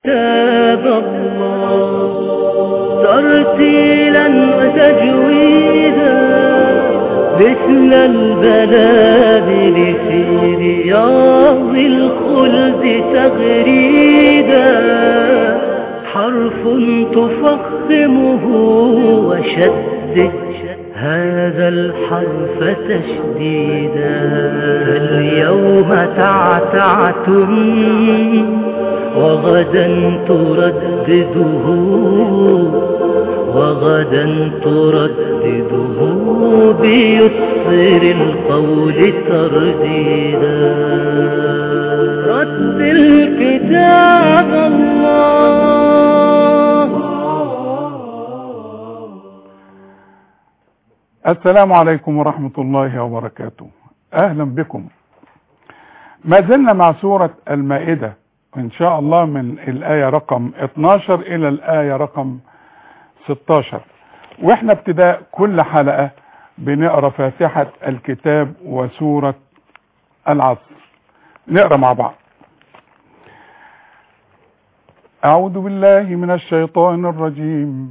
كتاب الله ترتيلا وتجويدا مثل البلابل في رياض الخلد تغريدا حرف تفخمه وشدد هذا الحرف تشديدا اليوم تعتعتم وغدا تردده بيسر القول ترديدا رتل كتاب الله. السلام عليكم ورحمة الله وبركاته. أهلا بكم. ما زلنا مع سورة المائدة إن شاء الله من الآية رقم 12 إلى الآية رقم 16، وإحنا ابتداء كل حلقة بنقرأ فاتحة الكتاب وسورة العصر. نقرأ مع بعض. أعوذ بالله من الشيطان الرجيم.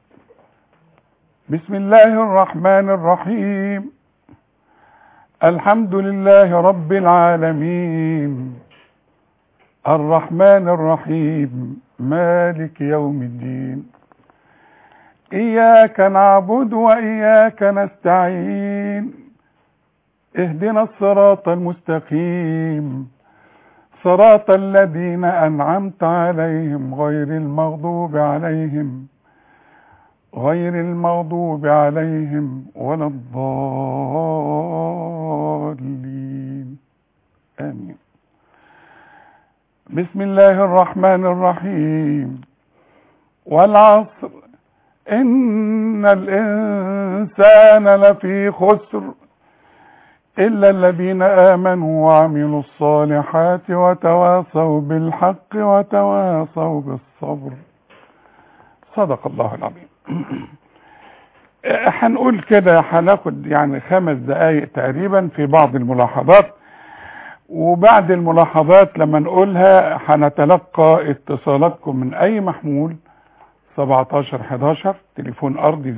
بسم الله الرحمن الرحيم. الحمد لله رب العالمين الرحمن الرحيم مالك يوم الدين إياك نعبد وإياك نستعين اهدنا الصراط المستقيم صراط الذين أنعمت عليهم غير المغضوب عليهم ولا الضالين آمين. بسم الله الرحمن الرحيم. والعصر إن الإنسان لفي خسر إلا الذين آمنوا وعملوا الصالحات وتواصوا بالحق وتواصوا بالصبر. صدق الله العظيم. هنقول كده هناخد يعني 5 دقايق تقريبا في بعض الملاحظات، وبعد الملاحظات لما نقولها هنتلقى اتصالاتكم من أي محمول 1711 تليفون أرضي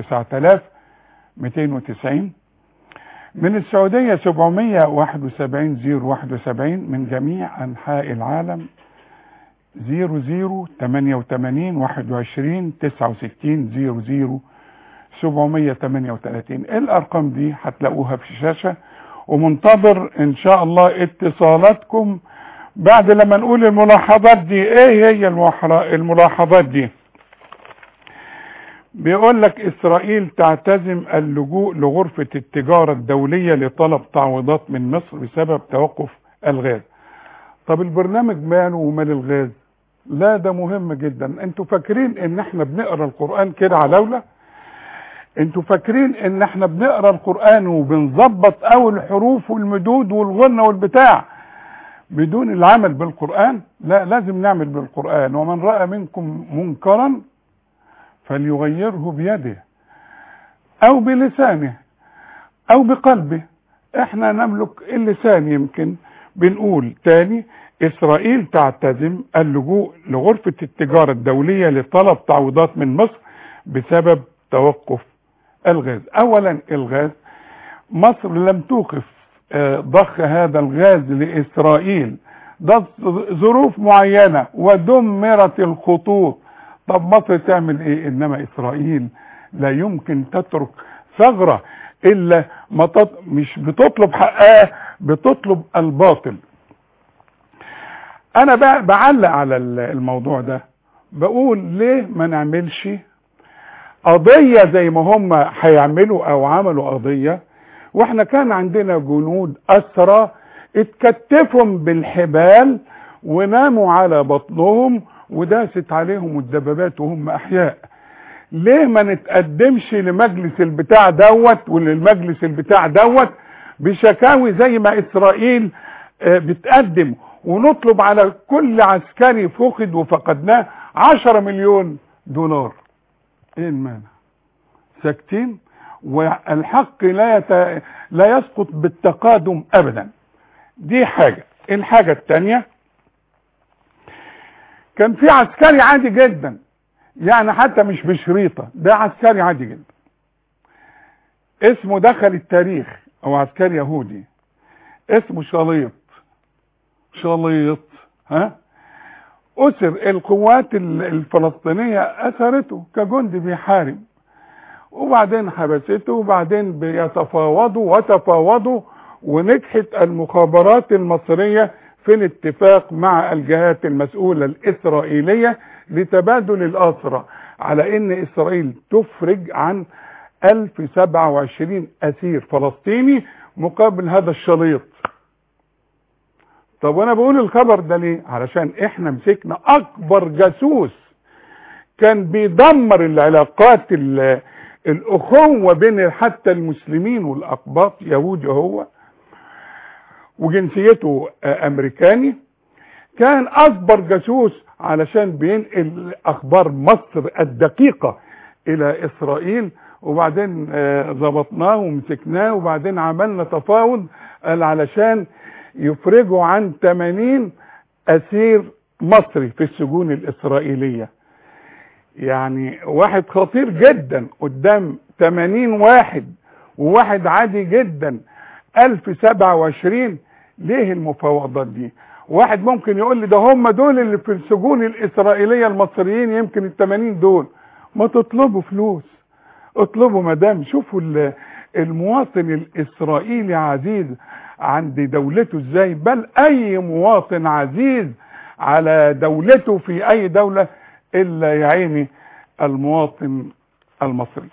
09290 من السعودية 771 071 من جميع أنحاء العالم 0088 21 69 738. الأرقام دي هتلاقوها في الشاشة، ومنتظر إن شاء الله اتصالاتكم بعد لما نقول الملاحظات دي. إيه هي الملاحظات دي؟ بيقول لك إسرائيل تعتزم اللجوء لغرفة التجارة الدولية لطلب تعويضات من مصر بسبب توقف الغاز. طب البرنامج ماله ومال الغاز؟ لا ده مهم جدا. انتوا فاكرين ان احنا بنقرأ القرآن كده علولة؟ انتوا فاكرين ان احنا بنقرأ القرآن وبنظبط اول الحروف والمدود والغنة والبتاع بدون العمل بالقرآن؟ لا، لازم نعمل بالقرآن. ومن رأى منكم منكرا فليغيره بيده او بلسانه او بقلبه. احنا نملك اللسان. يمكن بنقول تاني: إسرائيل تعتزم اللجوء لغرفة التجارة الدولية لطلب تعويضات من مصر بسبب توقف الغاز. أولا الغاز، مصر لم توقف ضخ هذا الغاز لإسرائيل، ده ظروف معينة ودمرت الخطوط. طب مصر تعمل إيه؟ إنما إسرائيل لا يمكن تترك ثغرة إلا مش بتطلب حقها، بتطلب الباطل. انا بعلق على الموضوع ده، بقول ليه ما نعملش قضية زي ما هم هيعملوا او عملوا قضية، واحنا كان عندنا جنود اسرى اتكتفهم بالحبال وناموا على بطنهم وداست عليهم الدبابات وهم احياء. ليه ما نتقدمش لمجلس البتاع دوت وللمجلس البتاع دوت بشكاوي زي ما اسرائيل بتقدم، ونطلب على كل عسكري فقد وفقدناه 10 مليون دولار؟ ايه المانع؟ ساكتين. والحق لا يسقط بالتقادم ابدا. دي حاجة. الحاجة التانية، كان في عسكري عادي جدا، يعني حتى مش بشريطة، ده عسكري عادي جدا اسمه دخل التاريخ، او عسكري يهودي اسمه شليط. أسر القوات الفلسطينية أسرته كجندي بيحارب، وبعدين حبسته، وبعدين بيتفاوضوا وتفاوضوا، ونجحت المخابرات المصرية في الاتفاق مع الجهات المسؤولة الإسرائيلية لتبادل الأسرى، على إن إسرائيل تفرج عن 1027 أسير فلسطيني مقابل هذا الشليط. طب وانا بقول الخبر ده ليه؟ علشان احنا مسكنا اكبر جاسوس كان بيدمر العلاقات الاخوة بين حتى المسلمين والاقباط، يهودي هو وجنسيته امريكاني، كان اكبر جاسوس علشان بينقل اخبار مصر الدقيقة الى اسرائيل. وبعدين ضبطناه ومسكناه، وبعدين عملنا تفاوض علشان يفرجوا عن 80 أسير مصري في السجون الإسرائيلية. يعني واحد خطير جدا قدام 80 واحد، وواحد عادي جدا 1027. ليه المفاوضات دي؟ واحد ممكن يقول لي ده هم دول اللي في السجون الإسرائيلية المصريين، يمكن ال80 دول. ما تطلبوا فلوس، اطلبوا مدام. شوفوا المواطن الإسرائيلي عزيز عند دولته ازاي، بل اي مواطن عزيز على دولته في اي دولة الا يعيني المواطن المصري.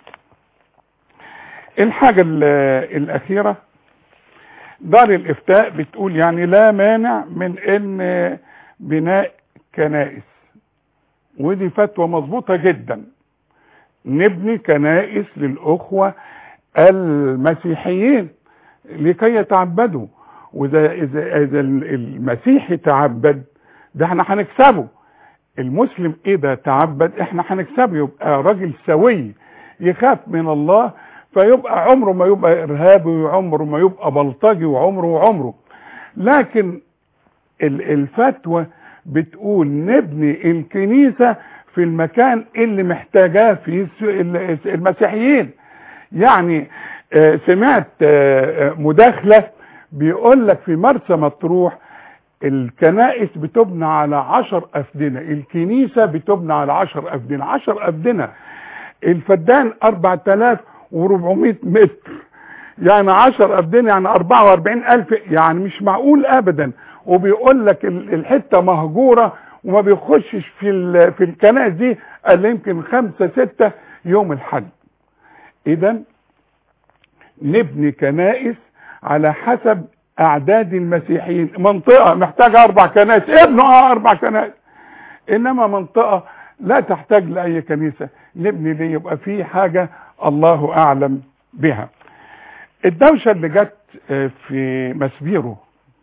الحاجة الاخيرة، دار الافتاء بتقول يعني لا مانع من ان بناء كنائس، ودي فتوى مظبوطة جدا. نبني كنائس للاخوة المسيحيين لكي يتعبدوا، وإذا إذا المسيحي تعبد ده احنا هنكسبه. المسلم إذا تعبد احنا هنكسبه، يبقى راجل سوي يخاف من الله، فيبقى عمره ما يبقى إرهابي، وعمره ما يبقى بلطجي، وعمره. لكن الفتوى بتقول نبني الكنيسة في المكان اللي محتاجاه فيه المسيحيين. يعني سمعت مداخلة بيقول لك في مرسى مطروح الكنائس بتبنى على 10 أفدنة، الكنيسة بتبنى على 10 أفدنة. 10 أفدنة، الفدان 4400 متر، يعني 10 أفدنة يعني 44,000، يعني مش معقول أبدا. وبيقول لك الحتة مهجورة، وما بيخشش في الكنائس دي الا يمكن 5-6 يوم الحج. إذا نبني كنائس على حسب اعداد المسيحيين. منطقة محتاجة 4 كنائس، ابنوا 4 كنائس. انما منطقة لا تحتاج لاي كنيسة، نبني ليه؟ يبقى في حاجة الله اعلم بها. الدوشة اللي جت في مسبيرو،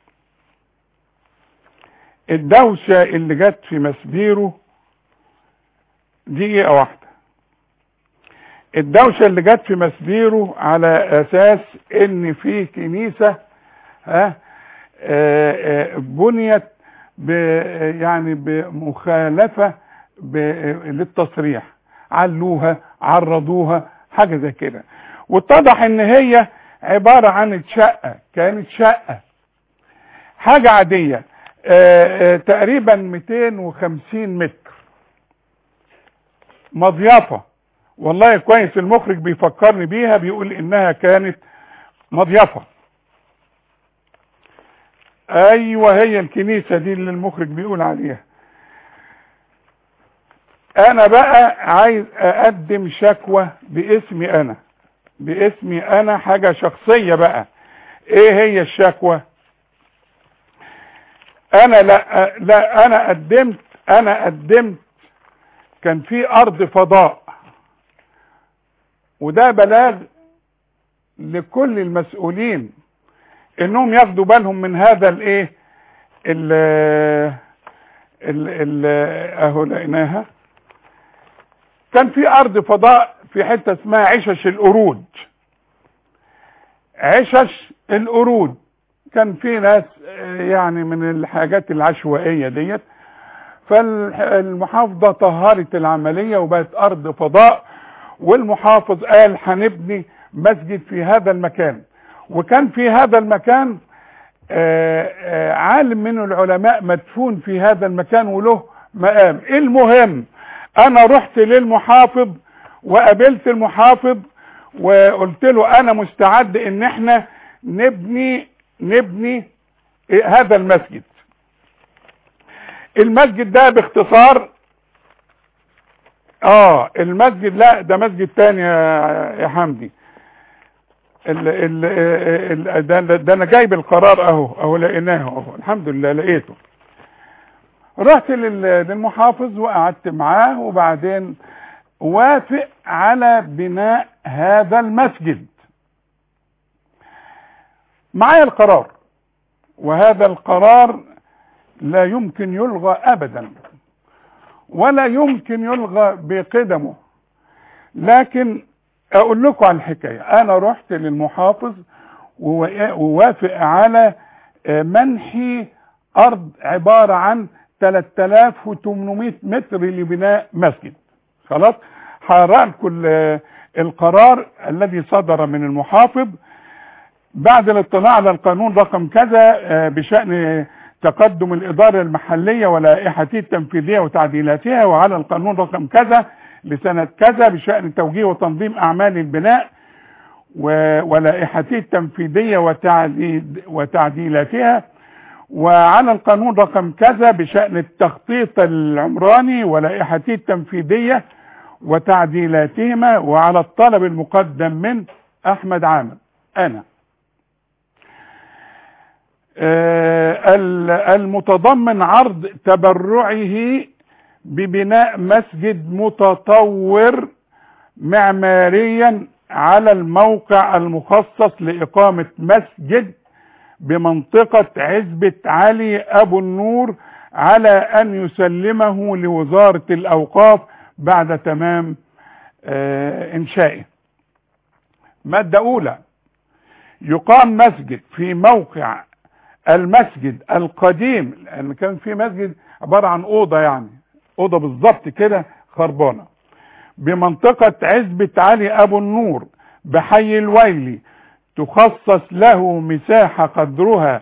الدوشة اللي جت في مسبيرو دقيقة واحدة. الدوشة اللي جت في مسبيرو على اساس ان في كنيسة بنيت يعني بمخالفة للتصريح، علوها عرضوها حاجة زي كده، واتضح ان هي عبارة عن شقة، كانت شقة حاجة عادية تقريبا 250 متر، مضيافة. والله كويس المخرج بيفكرني بيها، بيقول انها كانت مضيافة. ايوه هي الكنيسة دي اللي المخرج بيقول عليها. انا بقى عايز اقدم شكوى باسمي انا حاجة شخصية بقى. ايه هي الشكوى؟ انا قدمت كان في ارض فضاء، وده بلاغ لكل المسؤولين انهم ياخدوا بالهم من هذا الايه اهو لقيناها. كان في ارض فضاء في حته اسمها عشش القرود. عشش القرود كان في ناس يعني من الحاجات العشوائيه ديت، فالمحافظة طهرت العملية وبقت أرض فضاء، والمحافظ قال هنبني مسجد في هذا المكان. وكان في هذا المكان عالم من العلماء مدفون في هذا المكان وله مقام. المهم انا رحت للمحافظ وقابلت المحافظ وقلت له انا مستعد ان احنا نبني هذا المسجد. المسجد ده باختصار المسجد، لا ده مسجد تاني يا حمدي. ده انا جايب القرار اهو لقيناه اهو، الحمد لله لقيته. رحت للمحافظ وقعدت معاه، وبعدين وافق على بناء هذا المسجد. معايا القرار، وهذا القرار لا يمكن يلغى ابدا ولا يمكن يلغى بقدمه. لكن اقول لكم على الحكايه. انا رحت للمحافظ ووافق على منحي ارض عباره عن 3800 متر لبناء مسجد. خلاص هقرا لكم القرار الذي صدر من المحافظ بعد الاطلاع على القانون رقم كذا بشأن تقدم الإدارة المحلية ولائحته التنفيذية وتعديلاتها، وعلى القانون رقم كذا لسنة كذا بشأن توجيه وتنظيم أعمال البناء ولائحته التنفيذية وتعديلاتها، وعلى القانون رقم كذا بشأن التخطيط العمراني ولائحته التنفيذية وتعديلاتهما، وعلى الطلب المقدم من أحمد عامر أنا المتضمن عرض تبرعه ببناء مسجد متطور معماريا على الموقع المخصص لإقامة مسجد بمنطقة عزبة علي أبو النور، على أن يسلمه لوزارة الأوقاف بعد تمام إنشائه. مادة أولى: يقام مسجد في موقع المسجد القديم، لأن كان في مسجد عبارة عن أوضة، يعني أوضة بالظبط كده خربانة، بمنطقة عزبة علي أبو النور بحي الويلي، تخصص له مساحة قدرها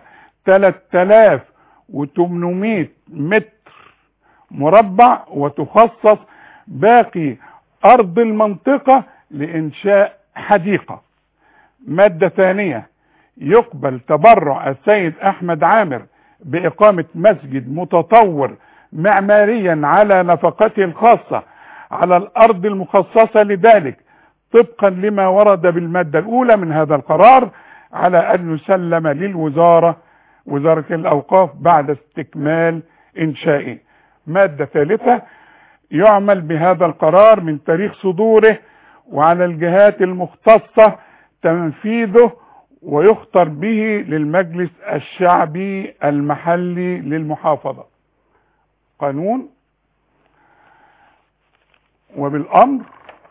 3800 متر مربع، وتخصص باقي أرض المنطقة لإنشاء حديقة. مادة ثانية: يقبل تبرع السيد أحمد عامر بإقامة مسجد متطور معماريا على نفقته الخاصة على الأرض المخصصة لذلك، طبقا لما ورد بالمادة الأولى من هذا القرار، على أن يسلم للوزارة وزارة الأوقاف بعد استكمال إنشائه. مادة ثالثة: يعمل بهذا القرار من تاريخ صدوره، وعلى الجهات المختصة تنفيذه، ويختار به للمجلس الشعبي المحلي للمحافظة. قانون وبالأمر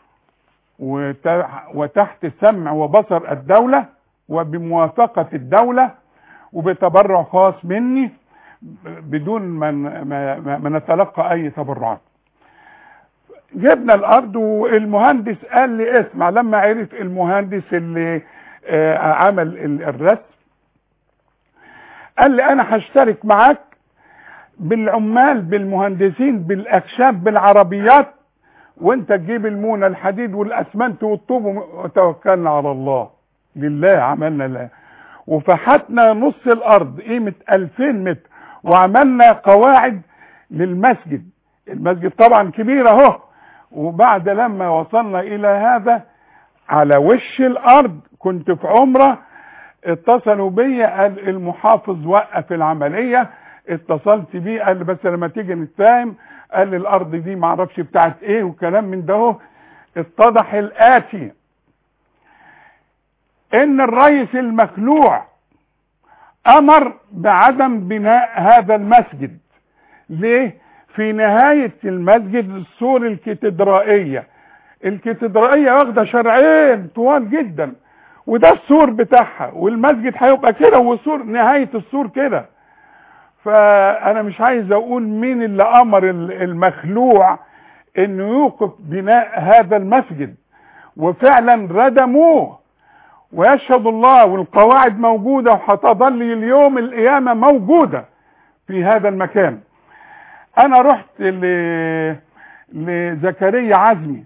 وتحت سمع وبصر الدولة وبموافقة الدولة وبتبرع خاص مني بدون ما نتلقى أي تبرعات. جبنا الأرض، والمهندس قال لي اسمع. لما عرف المهندس اللي عمل الرسم قال لي أنا هشترك معاك بالعمال بالمهندسين بالأكشاف بالعربيات، وانت تجيب المونة الحديد والأسمنت والطوب، وتوكلنا على الله. لله عملنا الله، وفحتنا نص الأرض قيمة 2000 متر، وعملنا قواعد للمسجد. المسجد طبعا كبير اهو. وبعد لما وصلنا إلى هذا على وش الأرض، كنت في عمرة، اتصلوا بي، قال المحافظ وقف العملية. اتصلت بيه قال لي بس لما تيجي نتفاهم. قال لي الأرض دي معرفش بتاعت ايه وكلام من ده. اتضح الآتي: ان الرئيس المخلوع امر بعدم بناء هذا المسجد. ليه؟ في نهاية المسجد السور الكاتدرائية واخدة شارعين طوال جدا، وده السور بتاعها، والمسجد هيبقى كده، والسور نهاية السور كده. فانا مش عايز اقول مين اللي امر المخلوع انه يوقف بناء هذا المسجد، وفعلا ردموه ويشهد الله، والقواعد موجودة وهتظل اليوم القيامة موجودة في هذا المكان. انا رحت لزكريا عزمي،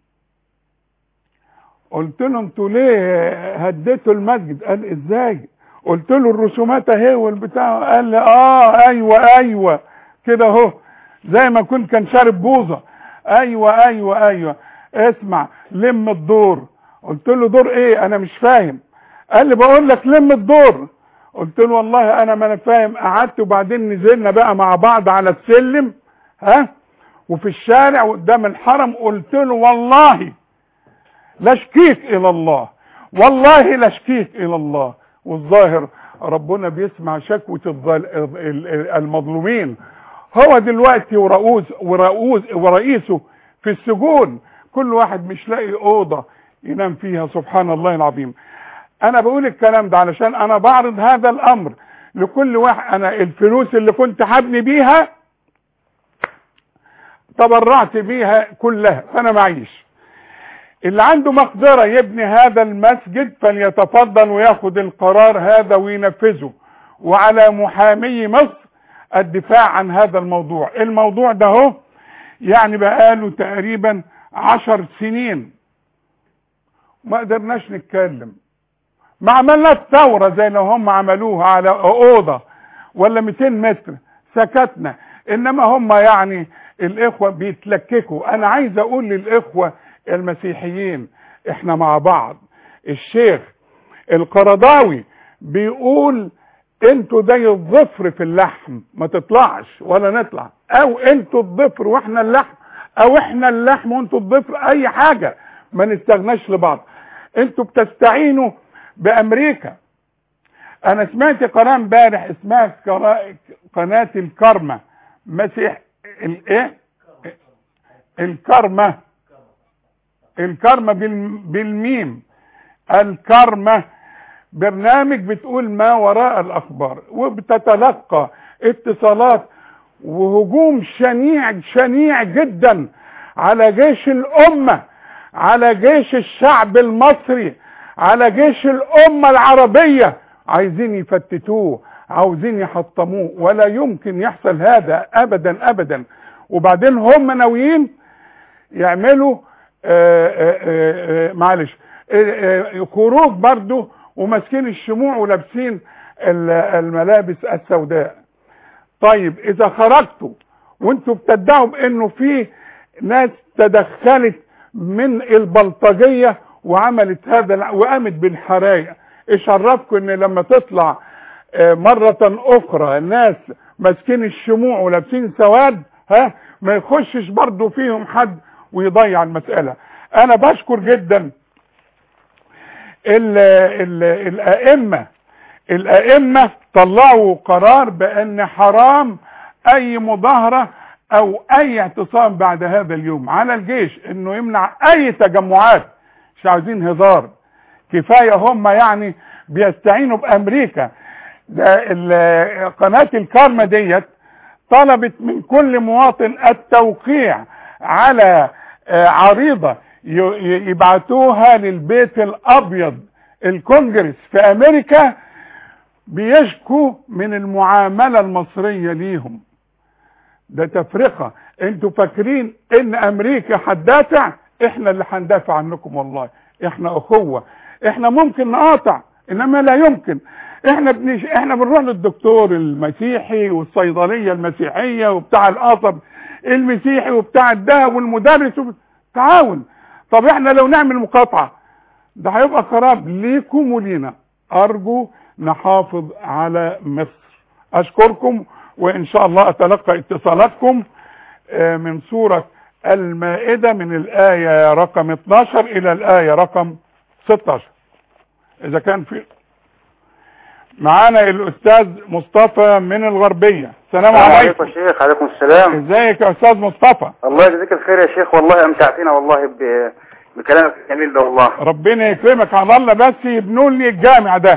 قلت له انتوا ليه هديتوا المسجد؟ قال ازاي؟ قلت له الرسومات اهي والبتاع. قال لي ايوه كده اهو، زي ما كان شارب بوظه. ايوه اسمع، لم الدور. قلت له دور ايه؟ انا مش فاهم. قال لي بقول لك لم الدور. قلت له والله انا ما انا فاهم. قعدت وبعدين نزلنا بقى مع بعض على السلم وفي الشارع وقدام الحرم. قلت له والله لا شكيك الى الله، والله لا شكيك الى الله. والظاهر ربنا بيسمع شكوى المظلومين. هو دلوقتي ورئيسه في السجون، كل واحد مش لاقي اوضه ينام فيها. سبحان الله العظيم. انا بقول الكلام ده علشان انا بعرض هذا الامر لكل واحد. انا الفلوس اللي كنت هبني بيها تبرعت بيها كلها، فانا معيش. اللي عنده مقدرة يبني هذا المسجد فليتفضل وياخد القرار هذا وينفذه، وعلى محامي مصر الدفاع عن هذا الموضوع. الموضوع ده هو يعني بقاله تقريبا 10 سنين ما قدرناش نتكلم. ما عملناش ثورة زي لو هم عملوها على أوضة ولا 200 متر، سكتنا. انما هم يعني الاخوة بيتلككوا. انا عايز اقول للاخوة المسيحيين احنا مع بعض. الشيخ القرضاوي بيقول انتوا زي الظفر في اللحم، ما تطلعش ولا نطلع، او انتوا الظفر واحنا اللحم، او احنا اللحم وانتوا الظفر، اي حاجة ما نستغناش لبعض. انتوا بتستعينوا بامريكا. انا سمعت قناة امبارح اسمها قناة الكرمة، مسيح الايه الكرمة بالميم، الكرمة، برنامج بتقول ما وراء الاخبار، وبتتلقى اتصالات وهجوم شنيع جدا على جيش الامة، على جيش الشعب المصري، على جيش الامة العربية. عايزين يفتتوه، عاوزين يحطموه، ولا يمكن يحصل هذا ابدا ابدا. وبعدين هم ناويين يعملوا معلش خروج برضو وماسكين الشموع ولابسين الملابس السوداء. طيب اذا خرجتوا وانتوا بتدعوا بانه في ناس تدخلت من البلطجية وعملت هذا وقامت بالحرايق، ايش عرفكم ان لما تطلع مرة اخرى الناس ماسكين الشموع ولابسين سواد ما يخشش برضو فيهم حد ويضيع المسألة. انا بشكر جدا الائمة طلعوا قرار بان حرام اي مظاهرة او اي اعتصام بعد هذا اليوم، على الجيش انه يمنع اي تجمعات. مش عاوزين هزار، كفاية هم يعني بيستعينوا بامريكا. ده قناة الكرمة ديت طلبت من كل مواطن التوقيع على عريضة يبعتوها للبيت الابيض، الكونجرس في امريكا، بيشكوا من المعاملة المصرية ليهم. ده تفرقة. انتوا فاكرين ان امريكا هتدافع؟ احنا اللي هندافع عنكم. والله احنا اخوة، احنا ممكن نقاطع انما لا يمكن. احنا بنروح للدكتور المسيحي والصيدلية المسيحية وبتاع القصب المسيحي وبتاع الدهب والمدرس تعاون. طب احنا لو نعمل مقاطعة ده هيبقى خراب ليكم ولينا. ارجو نحافظ على مصر. اشكركم، وان شاء الله اتلقى اتصالاتكم من سورة المائدة من الآية رقم 12 الى الآية رقم 16. اذا كان في معانا الاستاذ مصطفى من الغربية. السلام عليكم. يا شيخ. عليكم السلام. ازيك يا استاذ مصطفى؟ الله يجزيك الخير يا شيخ، والله امتعتنا والله بكلامك الجميل ده والله. ربنا يكرمك. على الله بس يبنوا لي الجامع ده.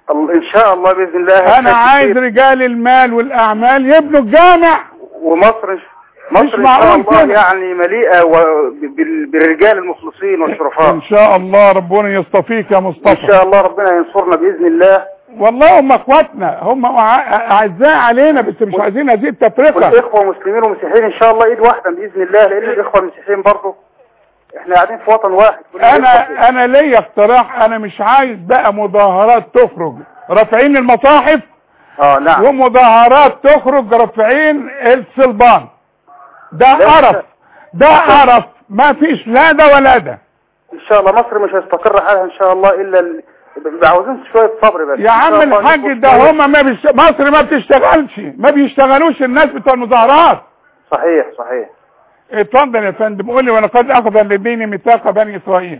ان شاء الله باذن الله. انا عايز رجال المال والاعمال يبنوا الجامع، ومصر ان شاء الله يعني مليئه بالرجال المخلصين والشرفاء ان شاء الله. ربنا يصطفيك يا مصطفى ان شاء الله، ربنا ينصرنا باذن الله. والله هم اخواتنا، هم اعزاء علينا، بس مش عايزين هذه التفرقه. والاخوه مسلمين ومسيحيين ان شاء الله ايد واحده باذن الله، لان الاخوه المسيحيين برضه احنا قاعدين في وطن واحد. انا ليا اقتراح، انا مش عايز بقى مظاهرات تخرج رافعين المصاحف نعم، ومظاهرات تخرج رافعين الصلبان. ده قرف، ده قرف، ما فيش لا ده ولا ده. ان شاء الله مصر مش هيستقر حالها ان شاء الله الا عاوزين شويه صبر بس يا عم الحاج. ده هم مصر ما بتشتغلش، ما بيشتغلوش الناس بتوع المظاهرات. صحيح. اتفضل يا فندم، قول لي. ولقد اخذ الذين ميثاق بني اسرائيل.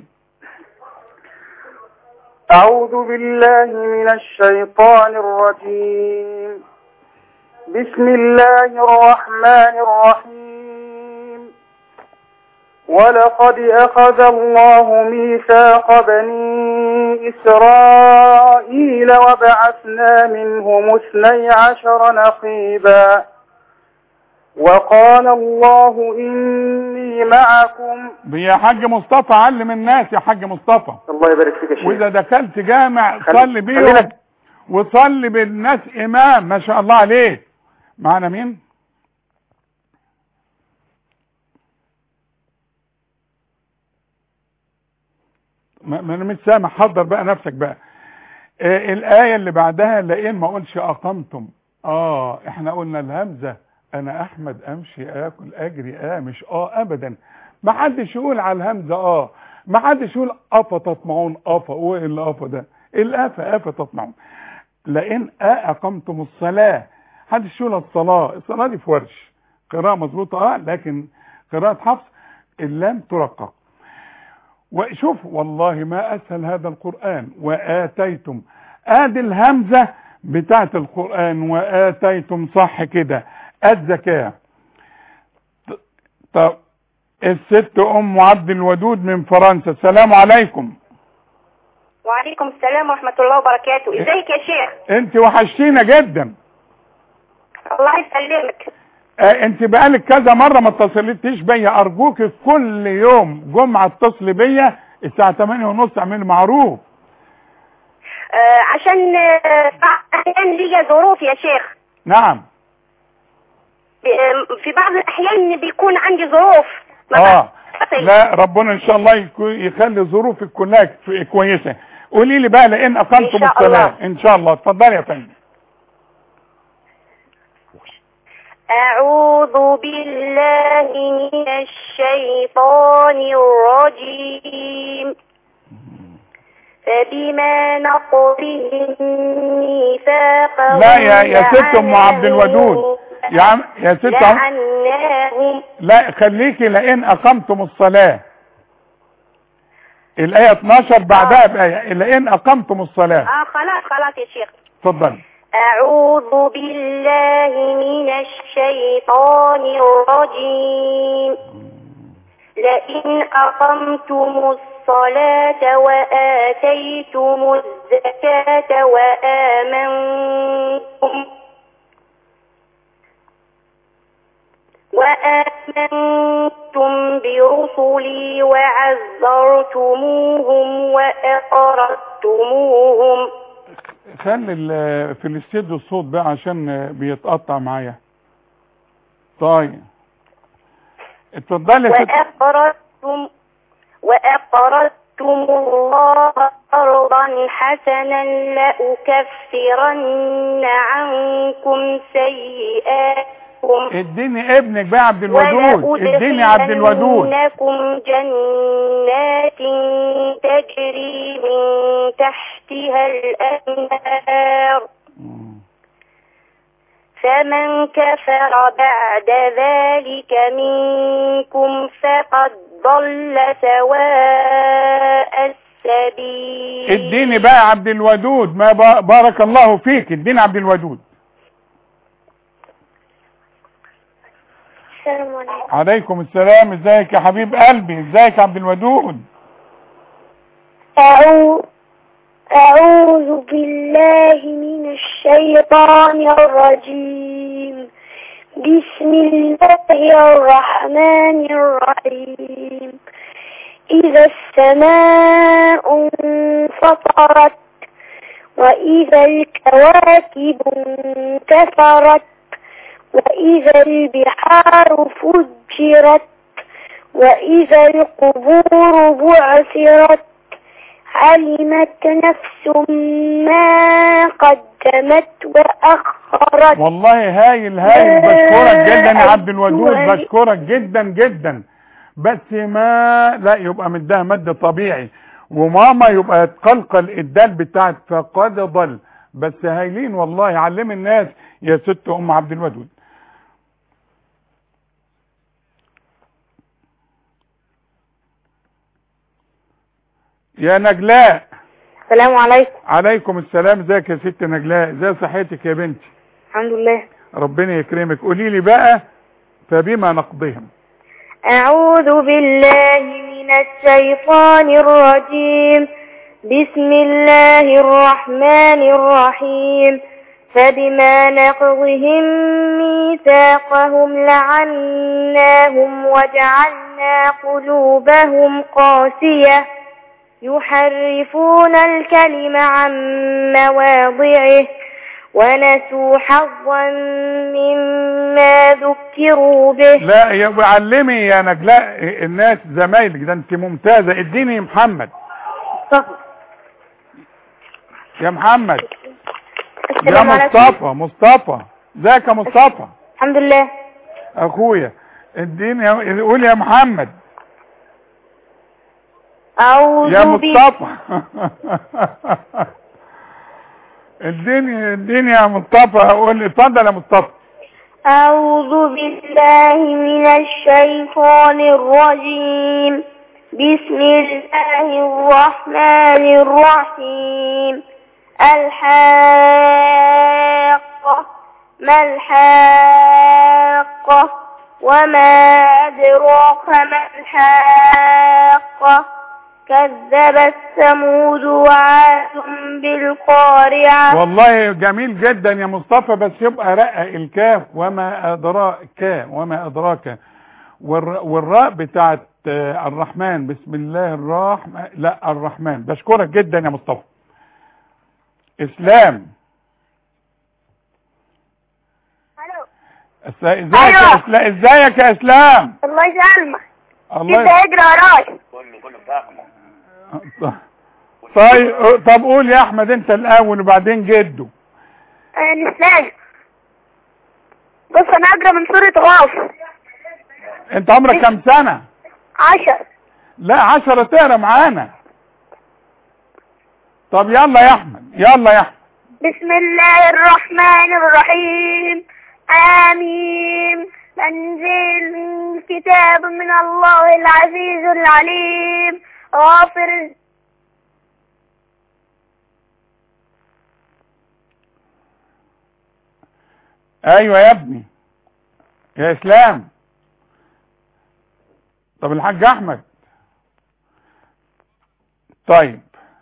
اعوذ بالله من الشيطان الرجيم. بسم الله الرحمن الرحيم. ولقد أخذ الله ميثاق بني إسرائيل وبعثنا منهم 12 نقيبا وقال الله إني معكم. يا حاج مصطفى علم الناس يا حاج مصطفى. الله يبارك فيك يا شيخ. وإذا دخلت جامع صلي بيهم وصلي بالناس إمام. ما شاء الله عليك. معنا مين؟ ما انا مش سامع. حضر بقى نفسك بقى. الآية اللي بعدها لئن ما اقولش اقمتم. احنا قلنا الهمزة انا احمد امشي اكل اجري مش ابدا. ما حدش يقول على الهمزة ما حدش يقول تطمعون وايه اللي ده؟ الافا تطمعون. لئن اقمتم الصلاة. حدش يقول الصلاة دي في ورش قراءة مظبوطة لكن قراءة حفص اللام ترقق. وشوف والله ما اسهل هذا القرآن. واتيتم ادي الهمزة بتاعت القرآن. واتيتم صح كده الزكاة. طب الست ام عبد الودود من فرنسا. السلام عليكم. وعليكم السلام ورحمة الله وبركاته. ازيك يا شيخ؟ انت وحشتينا جدا. الله يسلمك. انت بقالك كذا مرة ما اتصلتيش بيا. ارجوك كل يوم جمعة اتصلي بيا الساعة 8:30 اعملي معروف. عشان احيانا ليا ظروف يا شيخ. نعم. في بعض الاحيان بيكون عندي ظروف. لا ربنا ان شاء الله يخلي ظروفك كلها كويسة. قولي لي بقى لئن اقمتم الصلاة ان شاء الله. اتفضلي يا فندم. أعوذ بالله من الشيطان الرجيم. فبما نقضهم ميثاقهم. لا يا ست ام عبد الودود. يا ست لعناهم. لا خليكي لئن اقمتم الصلاة. الآية 12 بعدها بآية لئن اقمتم الصلاة. خلاص يا شيخ. اتفضل. أعوذ بالله من الشيطان الرجيم. لئن أقمتم الصلاة وآتيتم الزكاة وآمنتم برسلي وعزرتموهم وأقرضتموهم. خلي في الاستديو الصوت بقى عشان بيتقطع معايا. طيب اتفضلي. وأقرضتم الله قرضا حسنا لأكفرن عنكم سيئاتكم. اديني ابنك بقى عبد الودود. اديني عبد الودود. ولأدخلنكم جنات تجري من تحتها الأنهار. فمن كفر بعد ذلك منكم فقد ضل سواء السبيل. اديني بقى عبد الودود. ما بارك الله فيك. اديني عبد الودود. السلام عليكم. عليكم السلام. ازيك يا حبيب قلبي؟ ازيك يا عبد الودود؟ أعوذ بالله من الشيطان الرجيم. بسم الله الرحمن الرحيم. إذا السماء انفطرت وإذا الكواكب انتثرت وإذا البحار فجرت وإذا القبور بعثرت علمت نفس ما قدمت وأخرت. والله هايل بشكرك جدا يا عبد الودود، بشكرك جدا جدا. بس ما لا يبقى مدها مد طبيعي، وماما يبقى تقلقل الدال بتاعت فقد ضل. بس هايلين والله، علم الناس يا ست ام عبد الودود. يا نجلاء. السلام عليكم. عليكم السلام. ازيك يا ست نجلاء؟ ازي صحتك يا بنتي؟ الحمد لله. ربنا يكرمك. قولي لي بقى، فبما نقضهم. أعوذ بالله من الشيطان الرجيم. بسم الله الرحمن الرحيم. فبما نقضهم ميثاقهم لعناهم وجعلنا قلوبهم قاسية يحرفون الكلم عن مواضعه ونسوا حظا مما ذكروا به. لا يبقى علمي يا نجلاء الناس زمايلك، ده انت ممتازة. اديني محمد. يا محمد. يا مصطفى ازيك يا مصطفى؟ الحمد لله. اخويا اديني، قول يا محمد. يا مصطفى. اديني يا مصطفى. قول لي اتفضل يا مصطفى. أعوذ بالله من الشيطان الرجيم. بسم الله الرحمن الرحيم. الحاقة ما الحاقة وما أدراك ما الحاقة كذبت ثمود وعاد بالقارعة. والله جميل جدا يا مصطفى، بس يبقى رقق الكاف وما أدراك والراء بتاعت الرحمن. بسم الله الرحمن، لا الرحمن. بشكرك جدا يا مصطفى. اسلام. ازيك يا اسلام؟ الله يسلمك. الله انت اجري ورايا. طيب طب قول يا احمد انت الاول وبعدين جده. نسلام. بص انا اجري من سورة غافر. انت عمرك كام سنة؟ 10. لا 10 تقرا معانا. طب يلا يا احمد، يلا يا احمد. بسم الله الرحمن الرحيم. آمين. تنزيل الكتاب من الله العزيز العليم غافر. ايوه يا ابني يا اسلام. طب الحاج احمد. طيب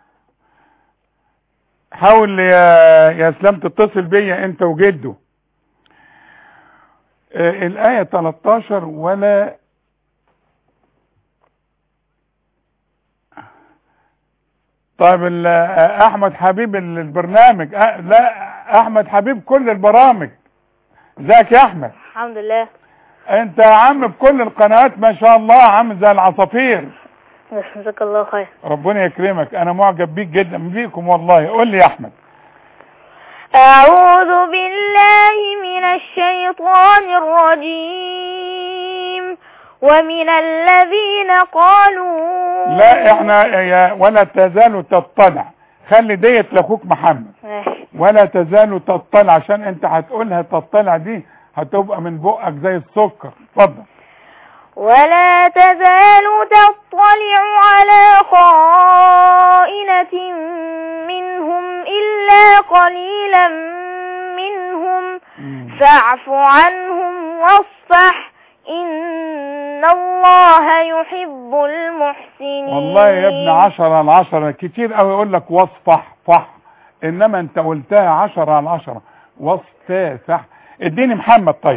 حاول يا اسلام تتصل بيا انت وجده. الآية 13 ولا طيب احمد حبيب البرنامج. لا احمد حبيب كل البرامج. ازيك يا احمد؟ الحمد لله. انت يا عم بكل القنوات ما شاء الله، عامل زي العصافير. جزاك الله خير. ربنا يكرمك، انا معجب بيك جدا بيكم والله. قول لي يا احمد. أعوذ بالله من الشيطان الرجيم. ومن الذين قالوا لا احنا ولا تزال تطلع. خلي ديت لاخوك محمد. ولا تزال تطلع، عشان انت هتقولها تطلع دي هتبقى من بقك زي السكر. اتفضل. ولا تزال تطلع على خائنة منهم إلا قليلا منهم فاعف عنهم واصفح إن الله يحب المحسنين. والله يا ابن 10/10 كتير قوي يقول لك واصفح فح، انما انت قلتها 10/10 واصفح. اديني محمد. طيب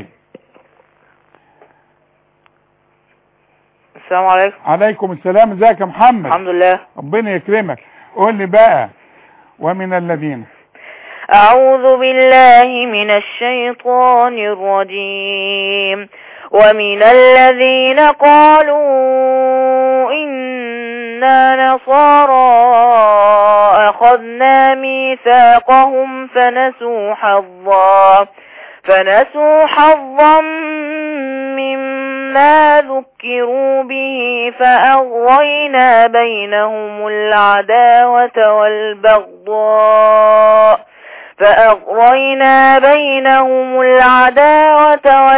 السلام عليكم. عليكم السلام. ازيك يا محمد؟ الحمد لله. ربنا يكرمك. قول لي بقى ومن الذين. أعوذ بالله من الشيطان الرجيم. ومن الذين قالوا إنا نصارى أخذنا ميثاقهم فنسوا حظا مما ذكروا به فأغرينا بينهم العداوة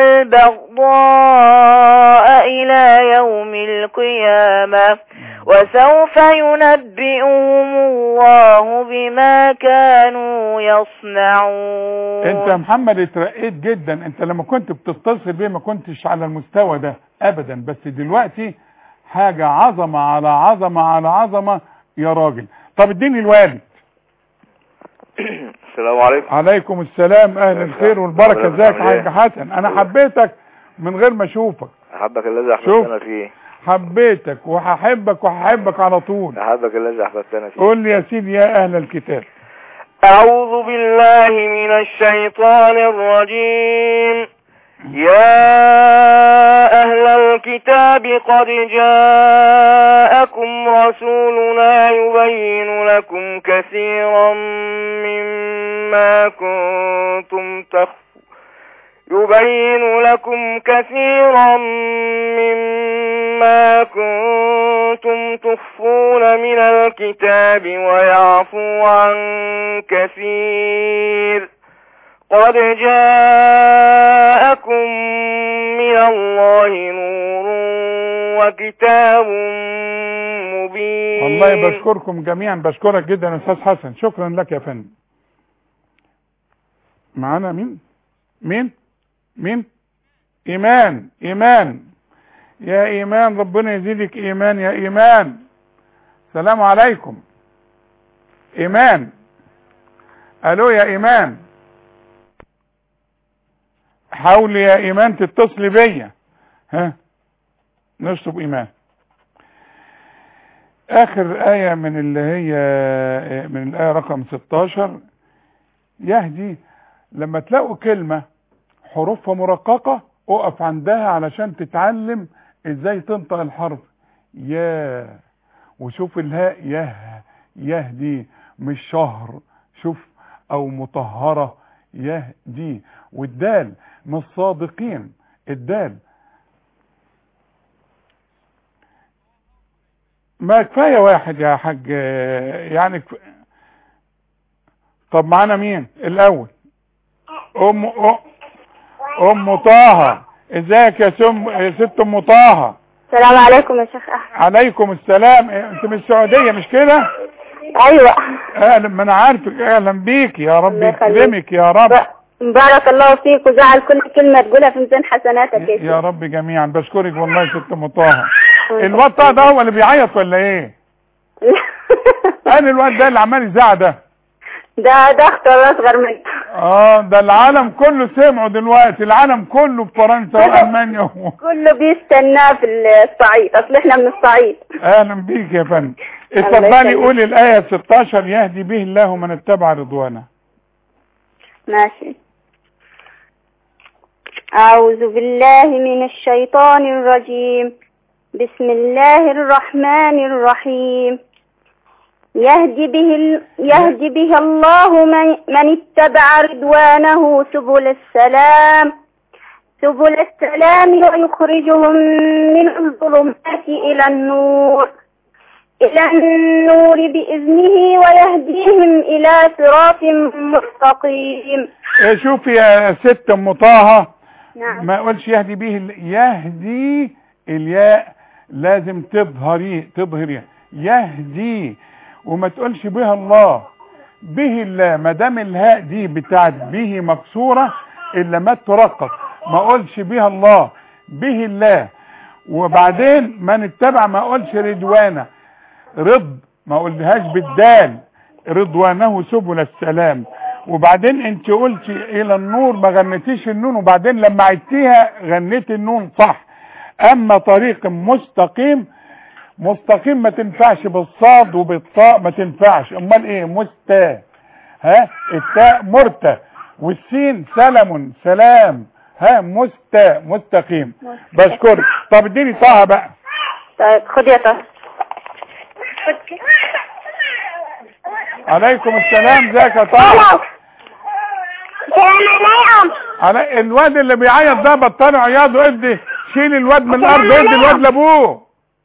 والبغضاء إلى يوم القيامة وسوف ينبئهم الله بما كانوا يصنعون. انت يا محمد اترقيت جدا. انت لما كنت بتتصل بيه ما كنتش على المستوى ده ابدا، بس دلوقتي حاجة عظمة على عظمة على عظمة يا راجل. طب اديني الوالد. السلام عليكم. عليكم السلام. اهل الخير والبركة. ازيك يا حاج حسن؟ انا حبيتك من غير ما اشوفك. احبك الذي احببتنا فيه. حبيتك وهحبك على طول. احبك الذي احببتنا فيه. قول لي يا سيدي يا اهل الكتاب. أعوذ بالله من الشيطان الرجيم. يا أهل الكتاب قد جاءكم رسولنا يبين لكم كثيرا مما كنتم تخفون من الكتاب ويعفو عن كثير. قد جاءكم من الله نور وكتاب مبين. والله بشكركم جميعا. بشكرك جدا يا استاذ حسن. شكرا لك يا فندم. معانا مين؟ ايمان. يا ايمان ربنا يزيدك ايمان يا ايمان. السلام عليكم ايمان. الو يا ايمان. حاولي يا ايمان تتصلي بيا. نشطب ايمان. اخر آية من اللي هي من الآية رقم 16. يهدي. لما تلاقوا كلمة حروفها مرققة اقف عندها علشان تتعلم ازاي تنطق الحرف يا، وشوف الهاء يهدي مش شهر، شوف، او مطهرة يهدي. والدال مش صادقين. الدال ما كفاية واحد يا حاج يعني طب معانا مين الاول؟ ام طه. ازيك يا ست ام طه؟ السلام عليكم يا شيخ احمد. عليكم السلام. انت من السعودية مش كده؟ ايوه. اهلا. ما انا عارفك. اهلا بيك. يا رب يكرمك يا رب. بارك الله فيك وجعل كل كلمة تقولها في ميزان حسناتك يا رب جميعا. بشكرك والله يا ست ام طه. الواد طه ده هو اللي بيعيط ولا ايه؟ انا الواد ده اللي عمال يزعق ده اختار اصغر منه. ده العالم كله سمعه دلوقتي. العالم كله في فرنسا والمانيا كله بيستناه في الصعيد. اصل احنا من الصعيد. اهلا بيك يا فندم. اتفضلي قولي الآية 16. يهدي به الله من اتبع رضوانه. ماشي. أعوذ بالله من الشيطان الرجيم. بسم الله الرحمن الرحيم. يهدي به الله من اتبع رضوانه سبل السلام ويخرجهم من الظلمات إلى النور بإذنه ويهديهم إلى صراط مستقيم. شوفي يا ست ام طه. نعم. ما اقولش يهدي به. يهدي الياء لازم تظهري يهدي، وما تقولش بها الله. به الله ما دام الهاء دي بتاعت به مكسوره الا ما ترقق. ما اقولش بها الله. به الله. وبعدين ما نتبع، ما اقولش رضوانه، ما اقولهاش بالدال، رضوانه سبل السلام. وبعدين انت قلتي الى النور، ما غنيتيش النون، وبعدين لما عدتيها غنيتي النون صح. اما طريق مستقيم ما تنفعش بالصاد وبالطاء، ما تنفعش. امال ايه؟ مستا، ها التاء مرتى، والسين سلم سلام، ها مستقيم. بشكرك. طب اديني طه بقى. طيب خد يا طه. عليكم السلام. ازيك يا طه؟ السلام عليكم. الواد اللي بيعيط ده بطل عياطه. ادي، شيل الواد من الارض، ادي الواد لابوه.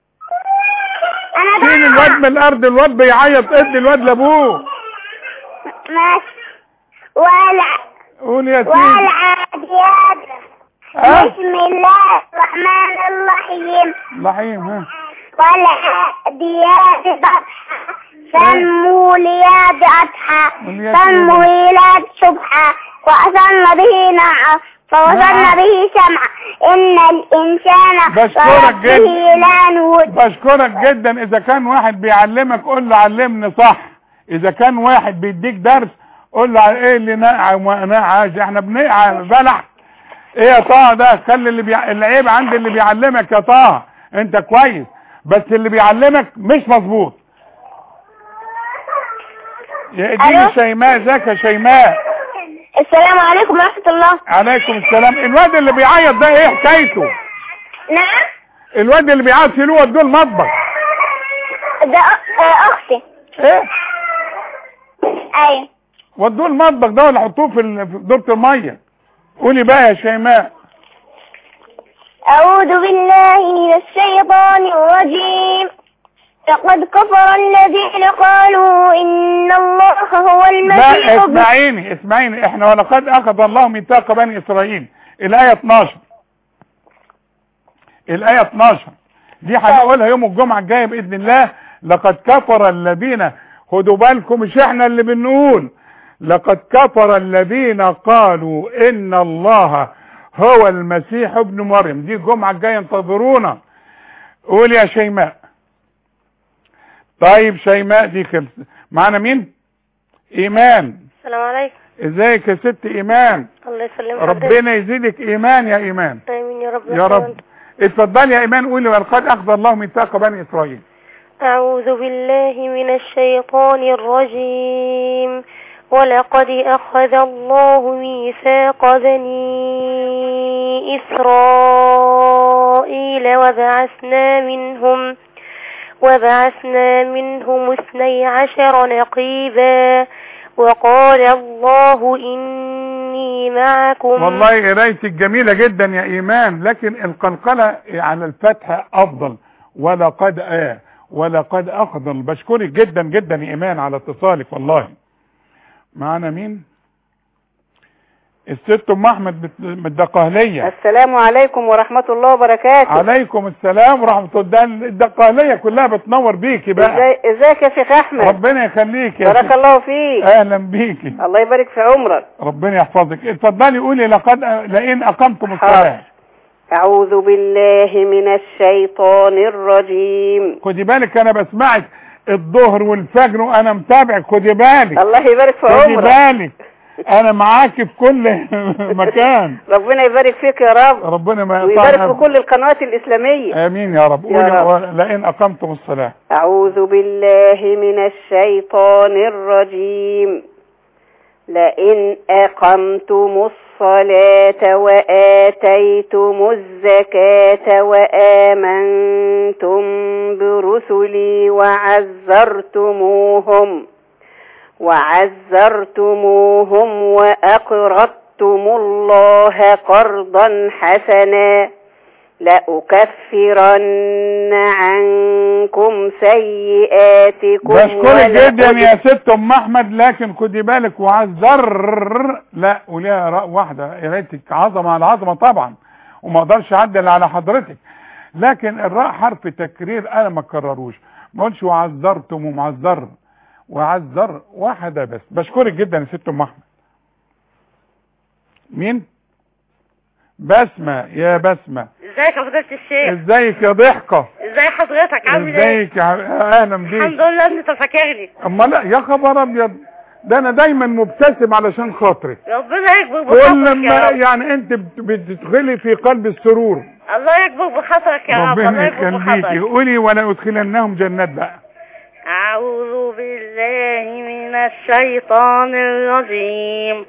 شيل الواد من الارض، الواد بيعيط، ادي الواد لابوه. ماشي. قول يا سيدي. والعاديات. بسم الله الرحمن الرحيم. ها. والعاديات ضبحا فالموليات أضحى فالمويلات صبحا وأثرن به نعا فوصلن به سمعا إن الإنسان بشكرك جدا. بشكرك جدا. إذا كان واحد بيعلمك قول له علمني صح. إذا كان واحد بيديك درس قول له على إيه اللي نقع ونقعش. إحنا بنقع بلح. إيه يا طه ده؟ خلي العيب عند اللي بيعلمك يا طه. أنت كويس بس اللي بيعلمك مش مظبوط. اديني شيماء. ازيك يا شيماء؟ السلام عليكم ورحمة الله. عليكم السلام. الواد اللي بيعيط ده ايه حكايته؟ نعم. الواد اللي بيعيط شيلوه ودوه المطبخ. ده اختي. ايه؟ ايوه. ودوه المطبخ ده ولا حطوه في دورة المية. قولي بقى يا شيماء. أعوذ بالله من الشيطان الرجيم. لقد كفر الذين قالوا إن الله هو المسيح. لا اسمعيني احنا ولقد أخذ الله ميثاق بني إسرائيل. الآية 12. الآية 12 دي هنقولها يوم الجمعة الجاية بإذن الله. لقد كفر الذين، خدوا بالكم مش احنا اللي بنقول، لقد كفر الذين قالوا إن الله هو المسيح ابن مريم. دي الجمعة الجاية انتظرونا. قول يا شيماء. طيب شيماء دي خلص. معنا مين؟ ايمان. السلام عليكم. ازيك يا ست ايمان؟ الله يسلمك. ربنا يزيدك ايمان يا ايمان. امين يا رب. يا رب. اتفضلي يا ايمان قولي. ولقد اخذ الله ميثاق بني اسرائيل. اعوذ بالله من الشيطان الرجيم. ولقد أخذ الله ميثاق بني إسرائيل وبعثنا منهم 12 نقيبا وقال الله إني معكم. والله قرايتك جميلة جدا يا إيمان، لكن القلقلة على الفتحة أفضل. ولقد أخذ. بشكرك جدا جدا يا إيمان على اتصالك والله. معنا مين؟ الست ام احمد من الدقهليه. السلام عليكم ورحمه الله وبركاته. عليكم السلام ورحمه الله. الدقهليه كلها بتنور بيكي بقى. ازيك يا شيخ احمد؟ ربنا يخليك يا بارك الله فيك. اهلا بيكي. الله يبارك في عمرك. ربنا يحفظك. اتفضلي قولي. لئن اقمتم الصلاه. اعوذ بالله من الشيطان الرجيم. خدي بالك انا بسمعك الظهر والفجر وانا متابعك. خدي بالك. الله يبارك في عمرك. خدي بالك انا معاكي في كل مكان. ربنا يبارك فيك يا رب. ربنا ما ويبارك في كل القنوات الاسلاميه. امين يا رب. قولي لئن اقمتم الصلاه. اعوذ بالله من الشيطان الرجيم. لئن اقمتم الصلاة وآتيتم الزكاة وآمنتم برسلي وعزرتموهم وأقرضتم الله قرضا حسنا لأكفرن عنكم سيئاتكم. بشكرك جدا يا ست ام احمد، لكن خدي بالك وعزر لا وليها راء واحده. يا ريتك عظمه على عظمه طبعا وما اقدرش اعدل على حضرتك، لكن الراء حرف تكرير انا ما اكرروش. ما اقولش وعزرتم ومعزر وعزر واحده بس. بشكرك جدا يا ست ام احمد. مين؟ بسمة يا بسمة. ازيك يا فضيلة الشيخ؟ ازيك يا ضحكة؟ ازي حضرتك عامل ايه؟ ازيك اهلا بيك. الحمد لله انت فاكرني. اما لا يا خبر ابيض، ده انا دايما مبتسم علشان خاطرك. ربنا يكبر بخاطرك كل ما يا رب. يعني انت بتدخلي في قلب السرور. الله يكبر بخاطرك يا رب. ربنا يخليكي. قولي ولا ادخلنهم جنات بقى. أعوذ بالله من الشيطان الرجيم.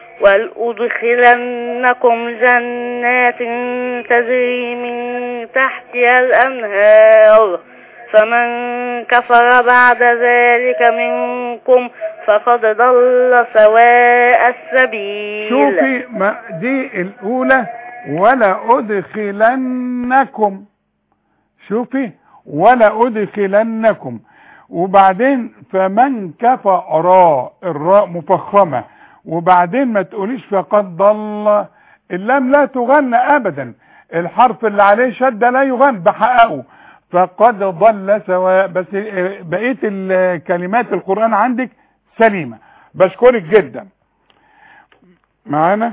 ولأدخلنكم جنات تجري من تحتها الأنهار فمن كفر بعد ذلك منكم فقد ضل سواء السبيل. شوفي ما دي الأولى، ولا أدخلنكم. شوفي ولا أدخلنكم، وبعدين فمن كفر، الراء مفخمة، وبعدين ما تقوليش فقد ضل. اللام لا تغنى ابدا، الحرف اللي عليه شدة لا يغنى، بحققه فقد ضل سواء. بس بقية الكلمات القرآن عندك سليمة. بشكرك جدا. معانا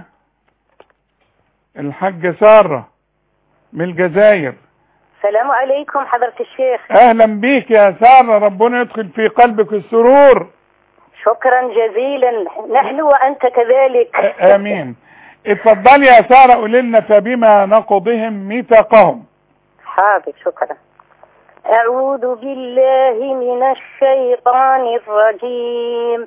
الحاجة سارة من الجزائر. السلام عليكم حضرة الشيخ. اهلا بيك يا سارة، ربنا يدخل في قلبك السرور. شكرا جزيلا، نحن وأنت كذلك. آمين. اتفضلي يا سارة، قولي لنا فبما نقضهم ميثاقهم. حاضر، شكرا. أعوذ بالله من الشيطان الرجيم.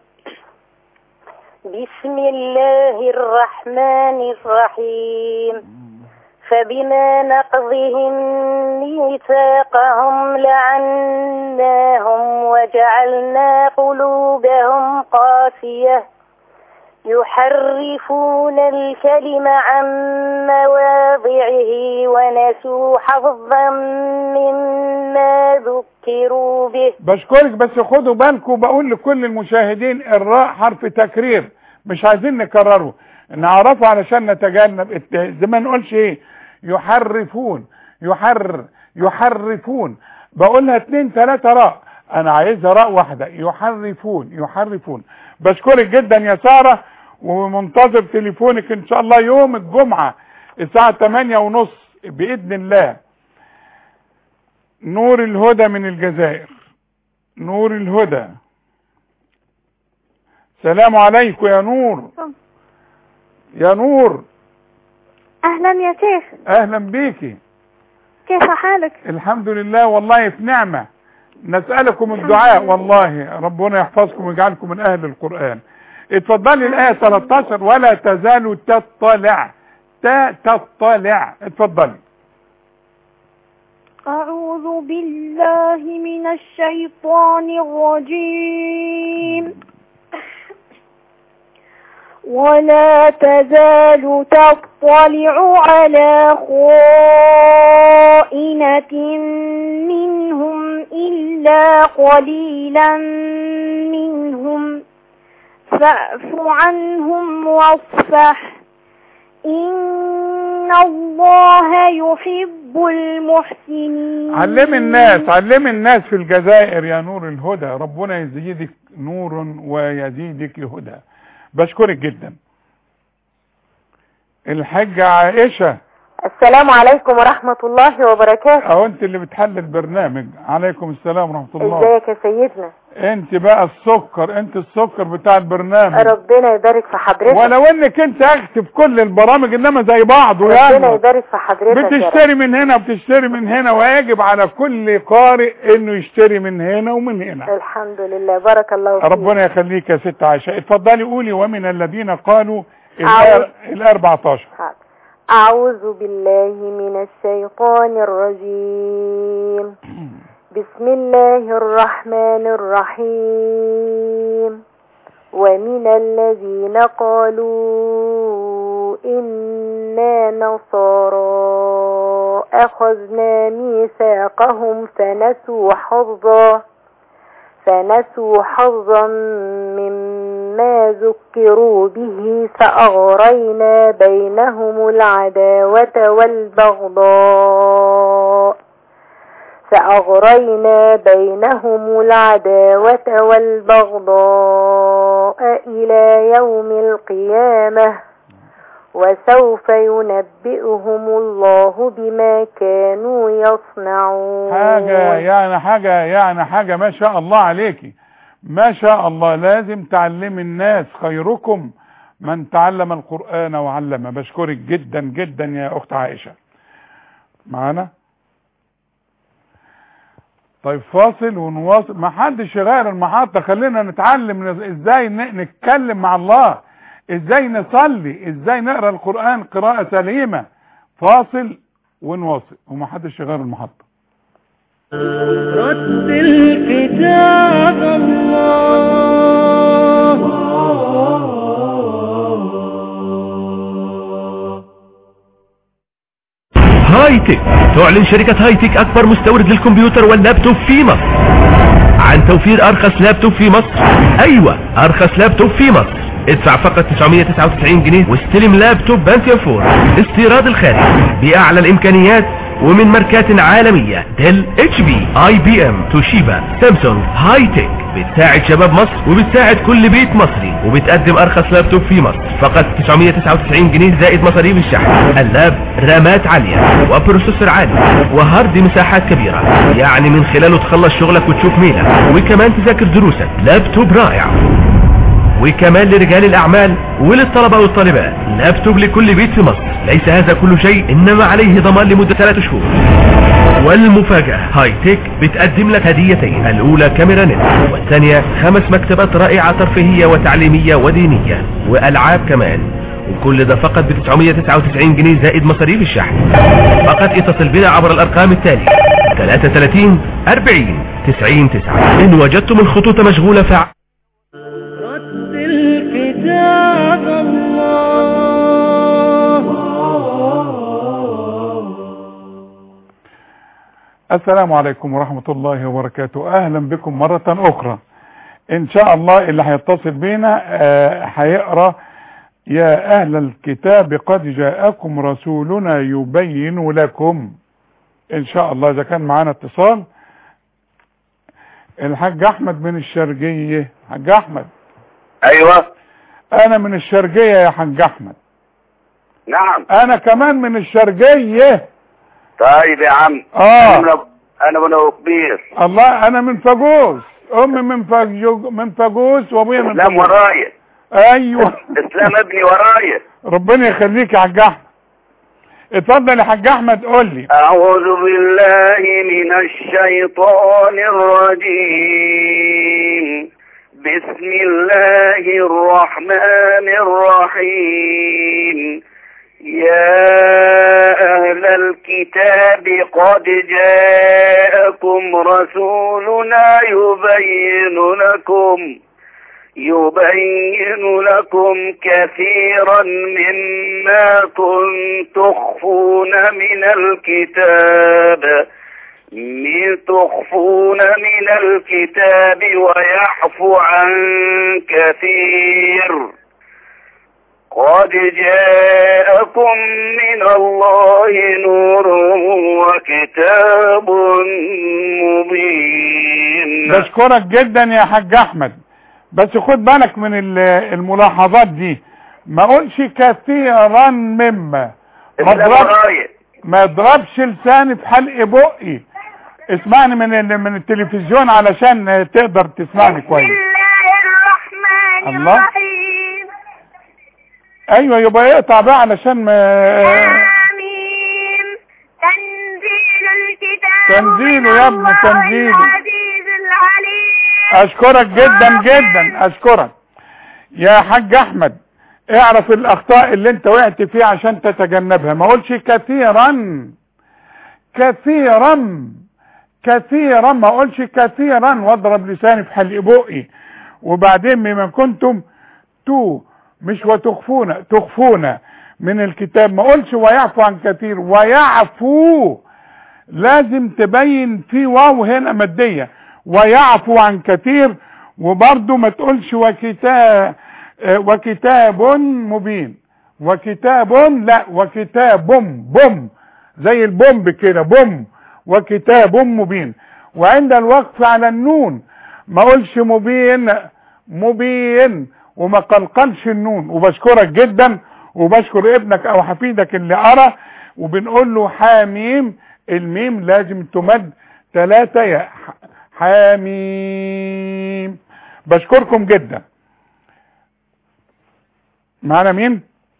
بسم الله الرحمن الرحيم. فبما نقضهم ميثاقهم لعناهم وجعلنا قلوبهم قاسية يحرفون الكلم عن مواضعه ونسوا حظا مما ذكروا به. بشكرك، بس خدوا بالكم، بقول لكل المشاهدين الراء حرف تكرير، مش عايزين نكرره، نعرفه علشان نتجنب زي ما نقولش ايه يحرفون. يحرفون بقولها 2 3 راء، انا عايزها راء واحدة. يحرفون. بشكرك جدا يا سارة، ومنتظر تليفونك ان شاء الله يوم الجمعة الساعة 8:30 باذن الله. نور الهدى من الجزائر. نور الهدى، سلام عليكم يا نور. يا نور اهلا يا شيخ. اهلا بيكي. كيف حالك؟ الحمد لله والله في نعمة. نسألكم الدعاء والله، ربنا يحفظكم ويجعلكم من اهل القرآن. اتفضلي الآية 13 ولا تزال تطلع. اتفضلي. أعوذ بالله من الشيطان الرجيم. ولا تزال تطلع على خائنة منهم إلا قليلا منهم فاعف عنهم واصفح إن الله يحب المحسنين. علم الناس في الجزائر يا نور الهدى، ربنا يزيدك نور ويزيدك هدى. بشكرك جدا. الحاجة عائشة. السلام عليكم ورحمة الله وبركاته. اهو انت اللي بتحل البرنامج. عليكم السلام ورحمة الله. ازيك يا سيدنا؟ انت بقى السكر، انت السكر بتاع البرنامج. ربنا يبارك في حضرتك. ولو انك انت اخت في كل البرامج انما زي بعض، يعني ربنا يبارك في حضرتك. بتشتري من هنا وبتشتري من هنا، ويجب على كل قارئ انه يشتري من هنا ومن هنا. الحمد لله، بارك الله فيك. ربنا يخليك يا ست عائشة. اتفضلي قولي ومن الذين قالوا ال 14. أعوذ بالله من الشيطان الرجيم. بسم الله الرحمن الرحيم. ومن الذين قالوا إنا نصارى أخذنا ميثاقهم فنسوا حظا مما ذكروا به فأغرينا بينهم العداوة والبغضاء إلى يوم القيامة وسوف ينبئهم الله بما كانوا يصنعون. حاجة ما شاء الله عليكي، ما شاء الله. لازم تعلمي الناس، خيركم من تعلم القرآن وعلمه. بشكرك جدا جدا يا أخت عائشة. معانا؟ طيب فاصل ونواصل. ما حدش يغير المحطة، خلينا نتعلم ازاي نتكلم مع الله، ازاي نصلي، ازاي نقرأ القرآن قراءة سليمة. فاصل ونواصل وما حدش يغير المحطة. رتل كتاب الله. هايتك تعلن شركة هايتك أكبر مستورد للكمبيوتر واللابتوب في مصر عن توفير أرخص لابتوب في مصر. أيوة، أرخص لابتوب في مصر. ادفع فقط 999 جنيه واستلم لابتوب بنتيوم 4 استيراد الخارج بأعلى الإمكانيات ومن ماركات عالمية: ديل، اتش بي، اي بي ام، توشيبا، سامسونج. هايتك بتساعد شباب مصر وبتساعد كل بيت مصري، وبتقدم ارخص لابتوب في مصر فقط 999 جنيه زائد مصاريف الشحن. اللاب رامات عالية وبروسيسور عالي وهارد مساحات كبيرة، يعني من خلاله تخلص شغلك وتشوف ميلك وكمان تذاكر دروسك. لابتوب رائع. وكمان لرجال الأعمال وللطلبة والطالبات، لابتوب لكل بيت في مصر. ليس هذا كل شيء، إنما عليه ضمان لمدة 3 شهور. والمفاجأة، هايتك بتقدم لك هديتين: الأولى كاميرا نت، والثانية 5 مكتبات رائعة ترفيهية وتعليمية ودينية وألعاب كمان. وكل ده فقط ب 999 جنيه زائد مصاريف الشحن. فقط اتصل بنا عبر الأرقام التالية: 33 40 90 9. إن وجدتم الخطوط مشغولة كتاب الله. السلام عليكم ورحمة الله وبركاته. أهلا بكم مرة أخرى. إن شاء الله اللي هيتصل بينا هيقرأ: يا أهل الكتاب قد جاءكم رسولنا يبين لكم. إن شاء الله إذا كان معانا اتصال. الحاج أحمد من الشرقية. حاج أحمد. ايوه، انا من الشرقية يا حاج احمد. نعم، انا كمان من الشرقية. طيب يا عم. انا من ابو كبير. الله، انا من فاجوس. امي من فاجوس وابويا من اسلام ورايا. ايوه اسلام ابني ورايا. ربنا يخليك يا حاج احمد. اتفضل يا حاج احمد، قول لي. اعوذ بالله من الشيطان الرجيم. بسم الله الرحمن الرحيم. يا أهل الكتاب قد جاءكم رسولنا يبين لكم كثيرا مما كنتم تخفون من الكتاب ويعفو عن كثير. قد جاءكم من الله نور وكتاب مبين. بشكرك جدا يا حاج احمد، بس خد بالك من الملاحظات دي. ما اقولش كثيرا مما، ما اضربش لساني في حلق بقي. اسمعني من التلفزيون علشان تقدر تسمعني كويس. بسم الله الرحمن الرحيم. ايوه، يبقى يقطع بقى علشان ما. آمين. تنزيل الكتاب. تنزيله يا ابني، تنزيله. العزيز العليم. اشكرك جدا جدا، اشكرك يا حاج احمد. اعرف الاخطاء اللي انت وقعت فيها عشان تتجنبها. ما اقولش كثيرا ما اقولش كثيرا واضرب لساني في حلق بقي. وبعدين مما كنتم مش تخفون من الكتاب. ما اقولش ويعفو عن كثير. ويعفو لازم تبين في واو هنا مادية. ويعفو عن كثير. وبرضو ما تقولش وكتاب مبين. وكتاب لا، وكتاب بوم زي البومب كده، بوم. وكتاب مبين. وعند الوقف على النون ما اقولش مبين وما قلقلش النون. وبشكرك جدا وبشكر ابنك او حفيدك اللي قرا، وبنقول له حاميم، الميم لازم تمد 3 ياء، حاميم. بشكركم جدا. معنا مين؟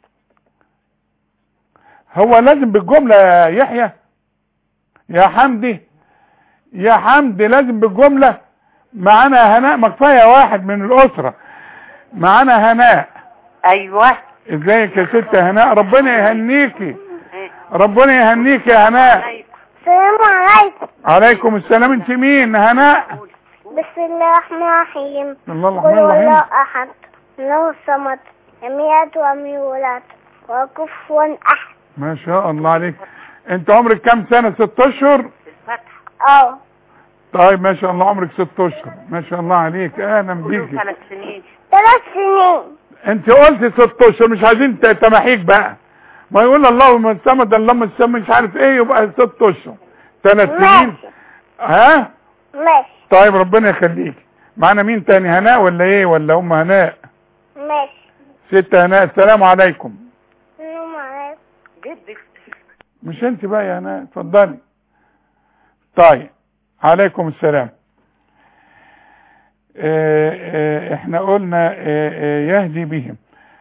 هو لازم بالجملة يا يحيى يا حمدي، يا حمدي لازم بالجملة. معانا هناء، ما كفايه واحد من الأسرة. معانا هناء. ايوه ازيك يا ست هناء؟ ربنا يهنيكي، ربنا يهنيكي يا هناء. السلام عليكم. عليكم السلام. انت مين هناء؟ بسم الله الرحمن الرحيم. الله قل الرحمن هو الرحيم. الله احد الله الصمد لم يلد ولم يولد وكفوا احد. ما شاء الله عليك. انت عمرك كام سنة؟ 6 اشهر؟ اه. طيب ما شاء الله عمرك 6 اشهر، ما شاء الله عليك. اهلا بيكي. 3 سنين. انت قلت 6 اشهر، مش عايزين تماحيك بقى. ما يقول اللهم الصمد اللهم الصمد مش عارف ايه، يبقى 6 اشهر 3 سنين. ها ماشي. طيب ربنا يخليك. معانا مين تاني؟ هناء ولا ايه ولا ام هناء؟ ماشي. ست هناء. السلام عليكم. السلام عليكم. جدك مش انت بقى يا هناء، اتفضلي. طيب عليكم السلام. احنا قلنا يهدي بهم،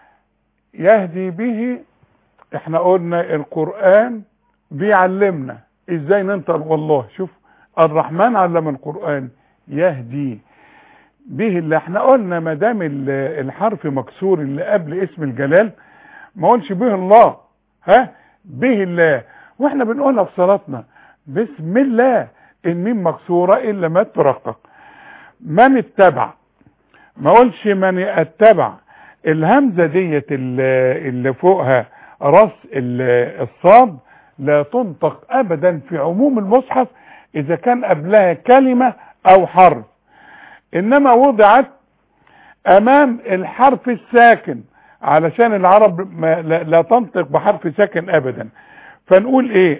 يهدي به. احنا قلنا القرآن بيعلمنا ازاي ننطق. والله شوف الرحمن علم القرآن يهدي به. اللي احنا قلنا ما دام الحرف مكسور اللي قبل اسم الجلال ما قولش به الله، ها به الله. واحنا بنقولها في صلاتنا بسم الله، الميم مكسورة الا ما ترقق. من اتبع، ما قولش من اتبع. الهمزة ديت اللي فوقها راس الصاد لا تنطق ابدا في عموم المصحف اذا كان قبلها كلمة او حرف، انما وضعت امام الحرف الساكن علشان العرب لا تنطق بحرف ساكن ابدا. فنقول ايه؟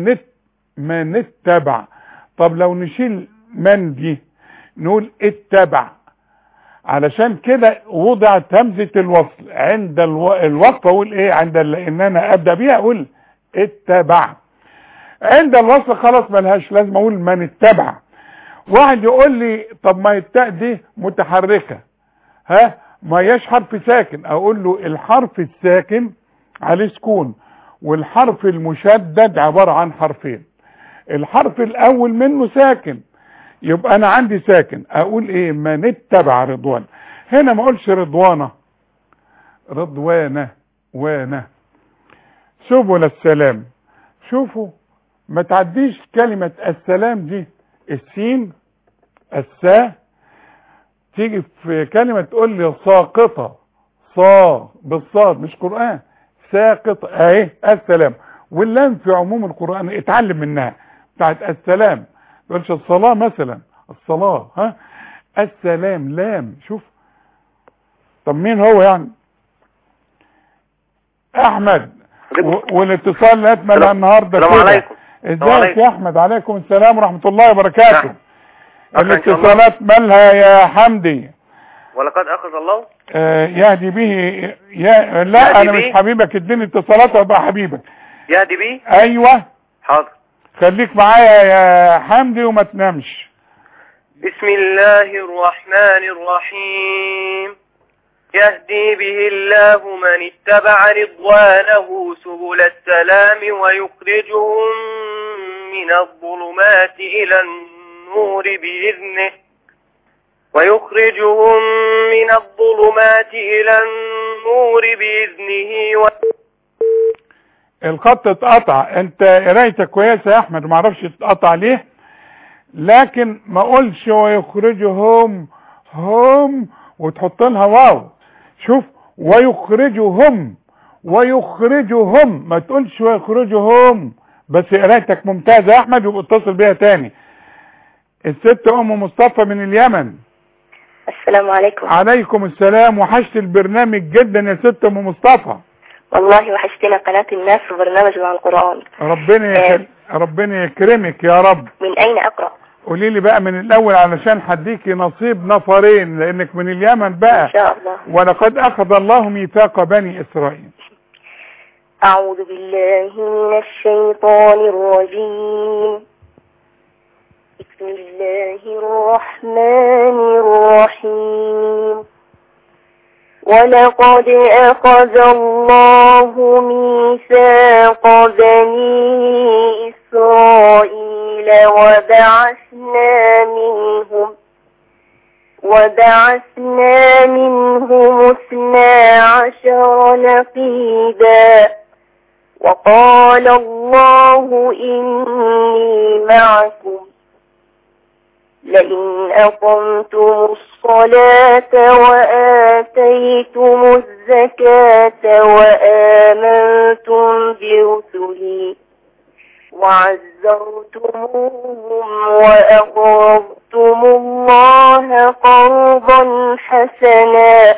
من اتبع. طب لو نشيل من دي نقول اتبع، علشان كده وضعت همزة الوصل عند الوقفة. اقول ايه عند ان انا ابدأ بيها؟ اقول اتبع. عند الوصل خلاص ملهاش لازم اقول من اتبع. واحد يقول لي طب ما التاء دي متحركة، ها ما هياش حرف ساكن. اقول له الحرف الساكن عليه سكون، والحرف المشدد عبارة عن حرفين. الحرف الاول منه ساكن، يبقى انا عندي ساكن. اقول ايه؟ من اتبع رضوان. هنا ما اقولش رضوانة، رضوانة وانا سبل السلام. شوفوا ما تعديش كلمة السلام دي السين السا، تيجي في كلمة تقول لي ساقطة، بالصاد مش قرآن، ساقطة اهي السلام. واللام في عموم القرآن اتعلم منها بتاعت السلام. تقولش الصلاة مثلا، الصلاة ها السلام لام. شوف طب مين هو يعني؟ احمد. والاتصال الاكمل النهارده. السلام عليكم. ازيك يا احمد؟ عليكم السلام ورحمة الله وبركاته. الاتصالات مالها يا حمدي؟ ولقد اخذ الله يهدي به لا انا مش حبيبك، اديني اتصالات وابقى حبيبك. يهدي به. ايوه حاضر. خليك معايا يا حمدي وما تنامش. بسم الله الرحمن الرحيم. يهدي به الله من اتبع رضوانه سبل السلام ويخرجهم من الظلمات إلى النور بإذنه الخط اتقطع. انت قرايتك كويسه يا احمد، ما اعرفش اتقطع ليه، لكن ما اقولش ويخرجهم هم وتحط لها واو. شوف ويخرجهم ما تقولش ويخرجهم. بس قرايتك ممتازه يا احمد، وابقى اتصل بيها تاني. الست ام مصطفى من اليمن. السلام عليكم. عليكم السلام. وحشت البرنامج جدا يا ست ام مصطفى. والله وحشتنا قناة الناس وبرنامج مع القرآن. ربنا يكرمك يا رب. من اين اقرأ؟ قولي لي بقى من الاول علشان هديكي نصيب نفرين لانك من اليمن بقى. ان شاء الله. ولقد اخذ الله ميثاق بني اسرائيل. أعوذ بالله من الشيطان الرجيم. بسم الله الرحمن الرحيم. ولقد أخذ الله ميثاق بني إسرائيل وبعثنا منهم 12 نقيبا وقال الله إني معكم لئن أقمتم الصلاة وآتيتم الزكاة وآمنتم برسلي وعزرتموهم وأقرضتم الله قرضا حسنا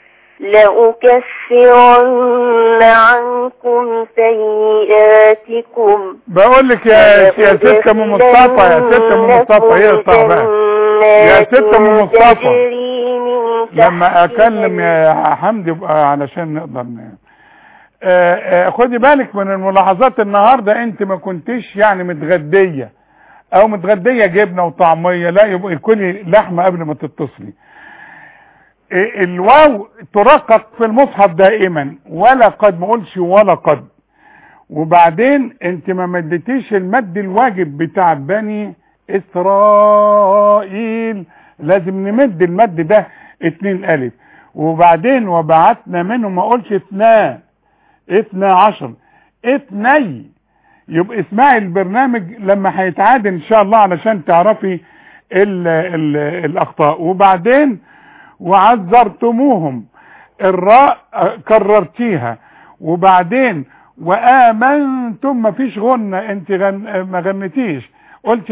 لأكفرن عنكم سيئاتكم. بقول لك يا ست ام مصطفى، هي صعبة يا ست ام مصطفى. لما اكلم يا حمدي يبقى علشان نقدر خدي بالك من الملاحظات. النهارده انت ما كنتش يعني متغديه او متغديه جبنه وطعميه، لا يبقى كلي لحمه قبل ما تتصلي. الواو ترقق في المصحف دائما، ولا قد، ما قولش ولا قد. وبعدين انت ما مدتيش المد الواجب بتاع بني اسرائيل، لازم نمد المد ده 2 ألف. وبعدين وبعتنا منهم، ما قولش 12 يبقى اسمعي البرنامج لما هيتعاد ان شاء الله علشان تعرفي الاخطاء. وبعدين وعزرتموهم، الراء كررتيها. وبعدين وآمنتم، ما فيش غنة، انت ما غنتيش، قلتي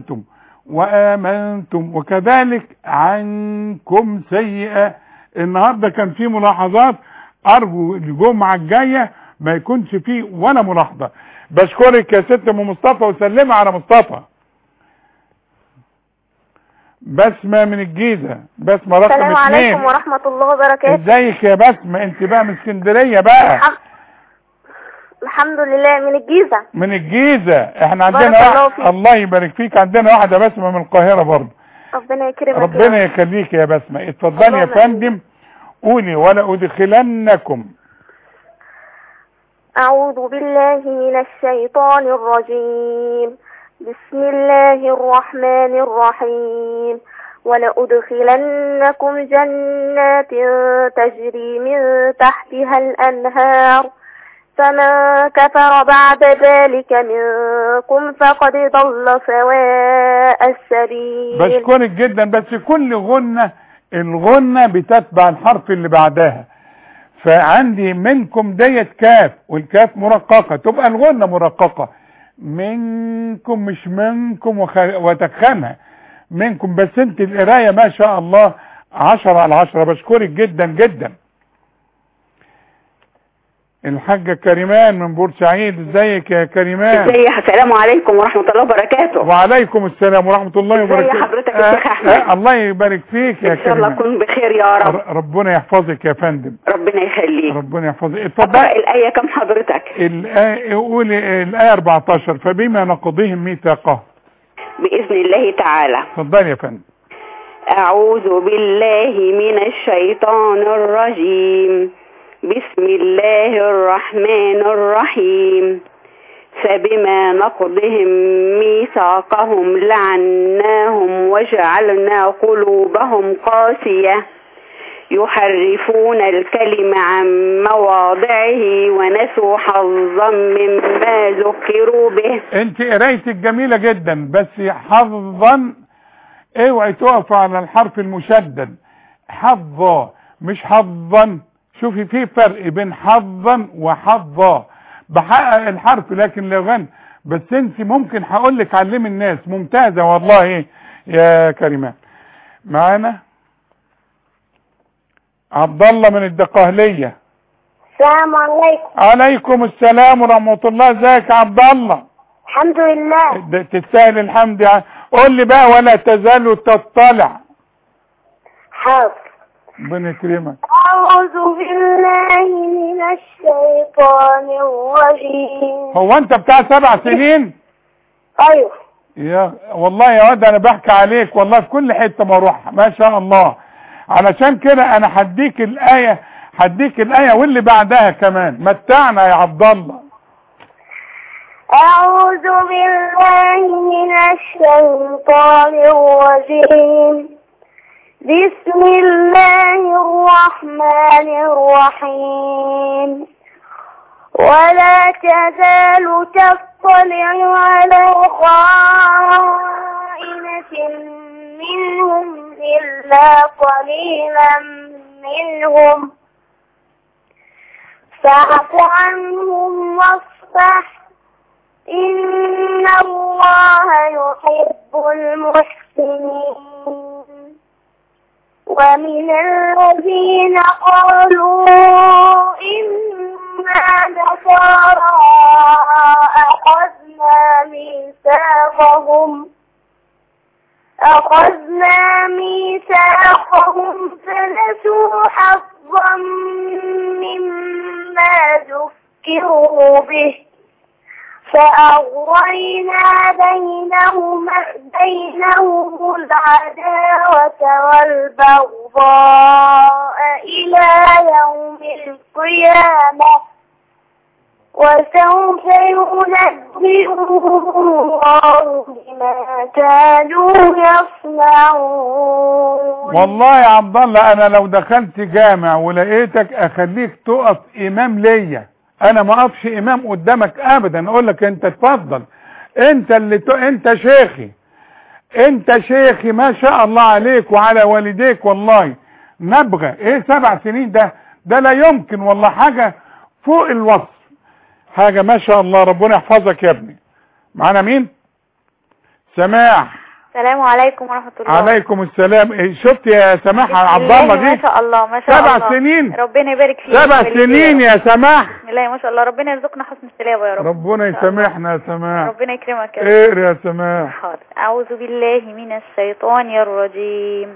وآمنتم. وكذلك عنكم سيئة. النهاردة كان في ملاحظات، ارجو الجمعة الجاية ما يكونش فيه ولا ملاحظة. بشكرك يا ست ام مصطفى، وسلمي على مصطفى. بسمة من الجيزة، بسمة رقم 2. السلام عليكم ورحمة الله وبركاته. ازيك يا بسمة؟ انت بقى من اسكندرية بقى؟ الحمد لله من الجيزة. احنا عندنا الله يبارك فيك، عندنا واحدة بسمة من القاهرة برضه. ربنا يكرمك. ربنا يخليك يا بسمة. اتفضلي يا فندم، قولي. ولا أدخلنكم. أعوذ بالله من الشيطان الرجيم. بسم الله الرحمن الرحيم. ولأدخلنكم جنات تجري من تحتها الأنهار فمن كفر بعد ذلك منكم فقد ضل سواء السبيل. بشكرك جدا. بس كل الغنة بتتبع الحرف اللي بعدها، فعندي منكم ديت كاف، والكاف مرققة، تبقى الغنة مرققة. منكم مش منكم وتخنها منكم. بس انت القراية ما شاء الله 10/10. بشكرك جدا جدا. الحاجة كريمان من بورسعيد، ازيك يا كريمان؟ ازيك؟ السلام عليكم ورحمة الله وبركاته. وعليكم السلام ورحمة الله وبركاته. ازي حضرتك يا شيخ احمد؟ الله يبارك فيك يا كريمان. ان شاء الله اكون بخير يا رب. ربنا يحفظك يا فندم. ربنا يخليك. ربنا يحفظك. اتفضل. اقرأ الآية كم حضرتك؟ قولي الآية 14. فبما نقضهم ميثاقهم. بإذن الله تعالى. اتفضل يا فندم. أعوذ بالله من الشيطان الرجيم. بسم الله الرحمن الرحيم. فبما نقضهم ميثاقهم لعناهم وجعلنا قلوبهم قاسية يحرفون الكلم عن مواضعه ونسوا حظا مما ذكروا به. انت قرايتك جميلة جدا، بس حظا اوعي تقف على الحرف المشدد. حظا مش حظا. شوفي في فرق بين حظا وحظا. بحقق الحرف لكن لو غن. بس انت ممكن هقول لك علمي الناس. ممتازة والله يا كريمان. معانا عبد الله من الدقهلية. السلام عليكم. عليكم السلام ورحمة الله. ازيك يا عبد الله؟ الحمد لله. تستاهل الحمد. قول لي بقى ولا تزال تطلع. حاضر. ربنا يكرمك. أعوذ بالله من الشيطان الرجيم. هو انت بتاع 7 سنين؟ ايوه. يا والله يا واد انا بحكي عليك والله في كل حته ما اروح ما شاء الله. علشان كده انا هديك الايه واللي بعدها كمان. متعنا يا عبد الله. أعوذ بالله من الشيطان الرجيم. بسم الله الرحمن الرحيم. ولا تزال تطلع على خائنة منهم إلا قليلا منهم فاعف عنهم واصفح إن الله يحب المحسنين. ومن الذين قالوا إنا نصارى أخذنا ميثاقهم فنسوا حظا مما ذكروا به فأغرينا بينهم العداوة والبغضاء إلى يوم القيامة وسوف ينبئهم الله بما كانوا يصنعون. والله يا عبد الله انا لو دخلت جامع ولقيتك اخليك تقف امام ليا، انا ما اقفش امام قدامك ابدا، اقول لك انت اتفضل انت انت شيخي ما شاء الله عليك وعلى والديك. والله نبغى ايه 7 سنين ده لا يمكن والله، حاجة فوق الوصف، حاجة ما شاء الله. ربنا يحفظك يا ابني. معانا مين؟ سماح. السلام عليكم ورحمة الله. عليكم السلام. شفت يا سماح عبد الله دي؟ ما شاء الله ما شاء الله. 7 سنين. ربنا يبارك فيك. 7 سنين يا سماح. لا ما شاء الله، ربنا يرزقنا حسن التلاوة يا رب. ربنا يسامحنا يا سماح. ربنا يكرمك يا رب. اقرا يا سماح. حاضر. أعوذ بالله من الشيطان الرجيم.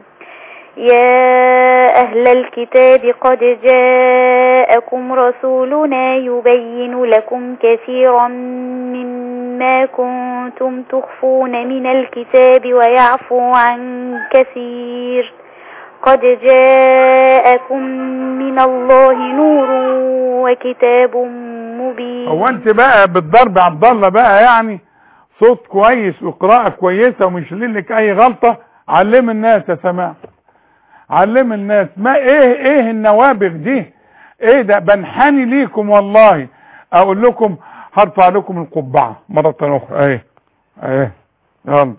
يا أهل الكتاب قد جاءكم رسولنا يبين لكم كثيرا مما كنتم تخفون من الكتاب ويعفو عن كثير قد جاءكم من الله نور وكتاب مبين. هو انت بقى بالضرب عبد الله بقى يعني صوت كويس وقراءة كويسة ومش لك اي غلطة؟ علم الناس يا سماح، علم الناس. ما ايه النوابغ دي؟ ايه ده؟ بنحني ليكم والله. اقول لكم هرفع لكم القبعة مرة اخرى. ايه يلا.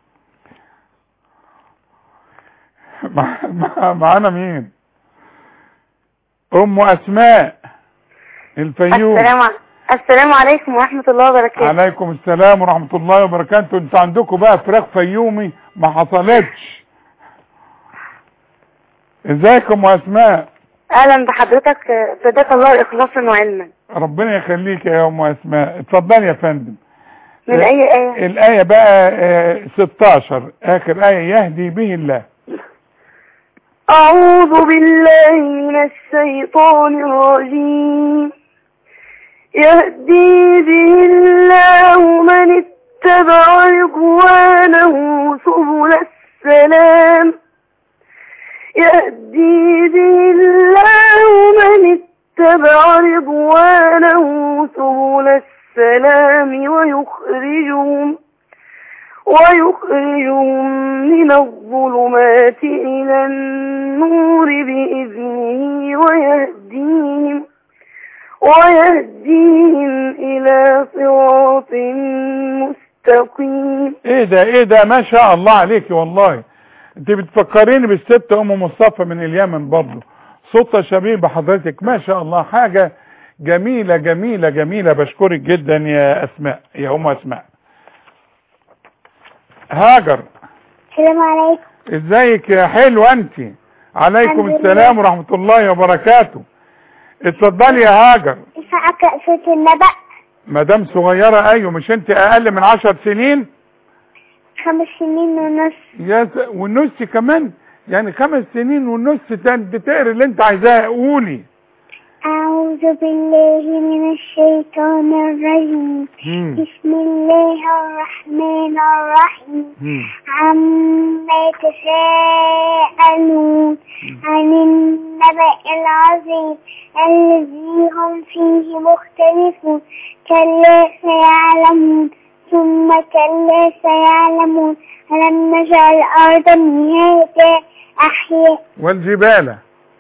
معانا مين؟ ام اسماء الفيوم. السلام عليكم ورحمة الله وبركاته. عليكم السلام ورحمة الله وبركاته. انتوا عندكم بقى فراخ فيومي ما حصلتش. ازيكم يا اسماء؟ اهلا بحضرتك، صدق الله اخلاصا وعلما. ربنا يخليك يا ام اسماء. اتفضلي يا فندم. من اي ايه؟ الايه بقى 16 اخر ايه. يهدي به الله. اعوذ بالله من الشيطان الرجيم. يهدي به الله من اتبع رضوانه سبل السلام. يهدي به الله من اتبع رضوانه سبل السلام ويخرجهم من الظلمات إلى النور بإذنه ويهديهم إلى صراط مستقيم. ايه ده ما شاء الله عليك والله. انت بتفكريني بالست ام مصطفى من اليمن برضه، صوتها شبيه بحضرتك ما شاء الله. حاجة جميلة جميلة جميلة. بشكرك جدا يا اسماء يا ام اسماء. هاجر. السلام عليكم. ازيك يا حلوة انت؟ عليكم السلام ورحمة الله وبركاته. اتفضلي يا هاجر. ينفع صوت النبأ؟ مدام صغيرة. ايوه مش انت اقل من 10 سنين؟ 5 سنين ونص. ونص كمان؟ يعني 5 سنين ونص تقري اللي انت عايزاه. قولي. أعوذ بالله من الشيطان الرجيم. بسم الله الرحمن الرحيم. عما يتساءلون عن النبأ العظيم الذي هم فيه مختلفون. كلا سيعلمون ثم كلا سيعلمون. ألم نجعل الأرض مهادا أحياء والجبال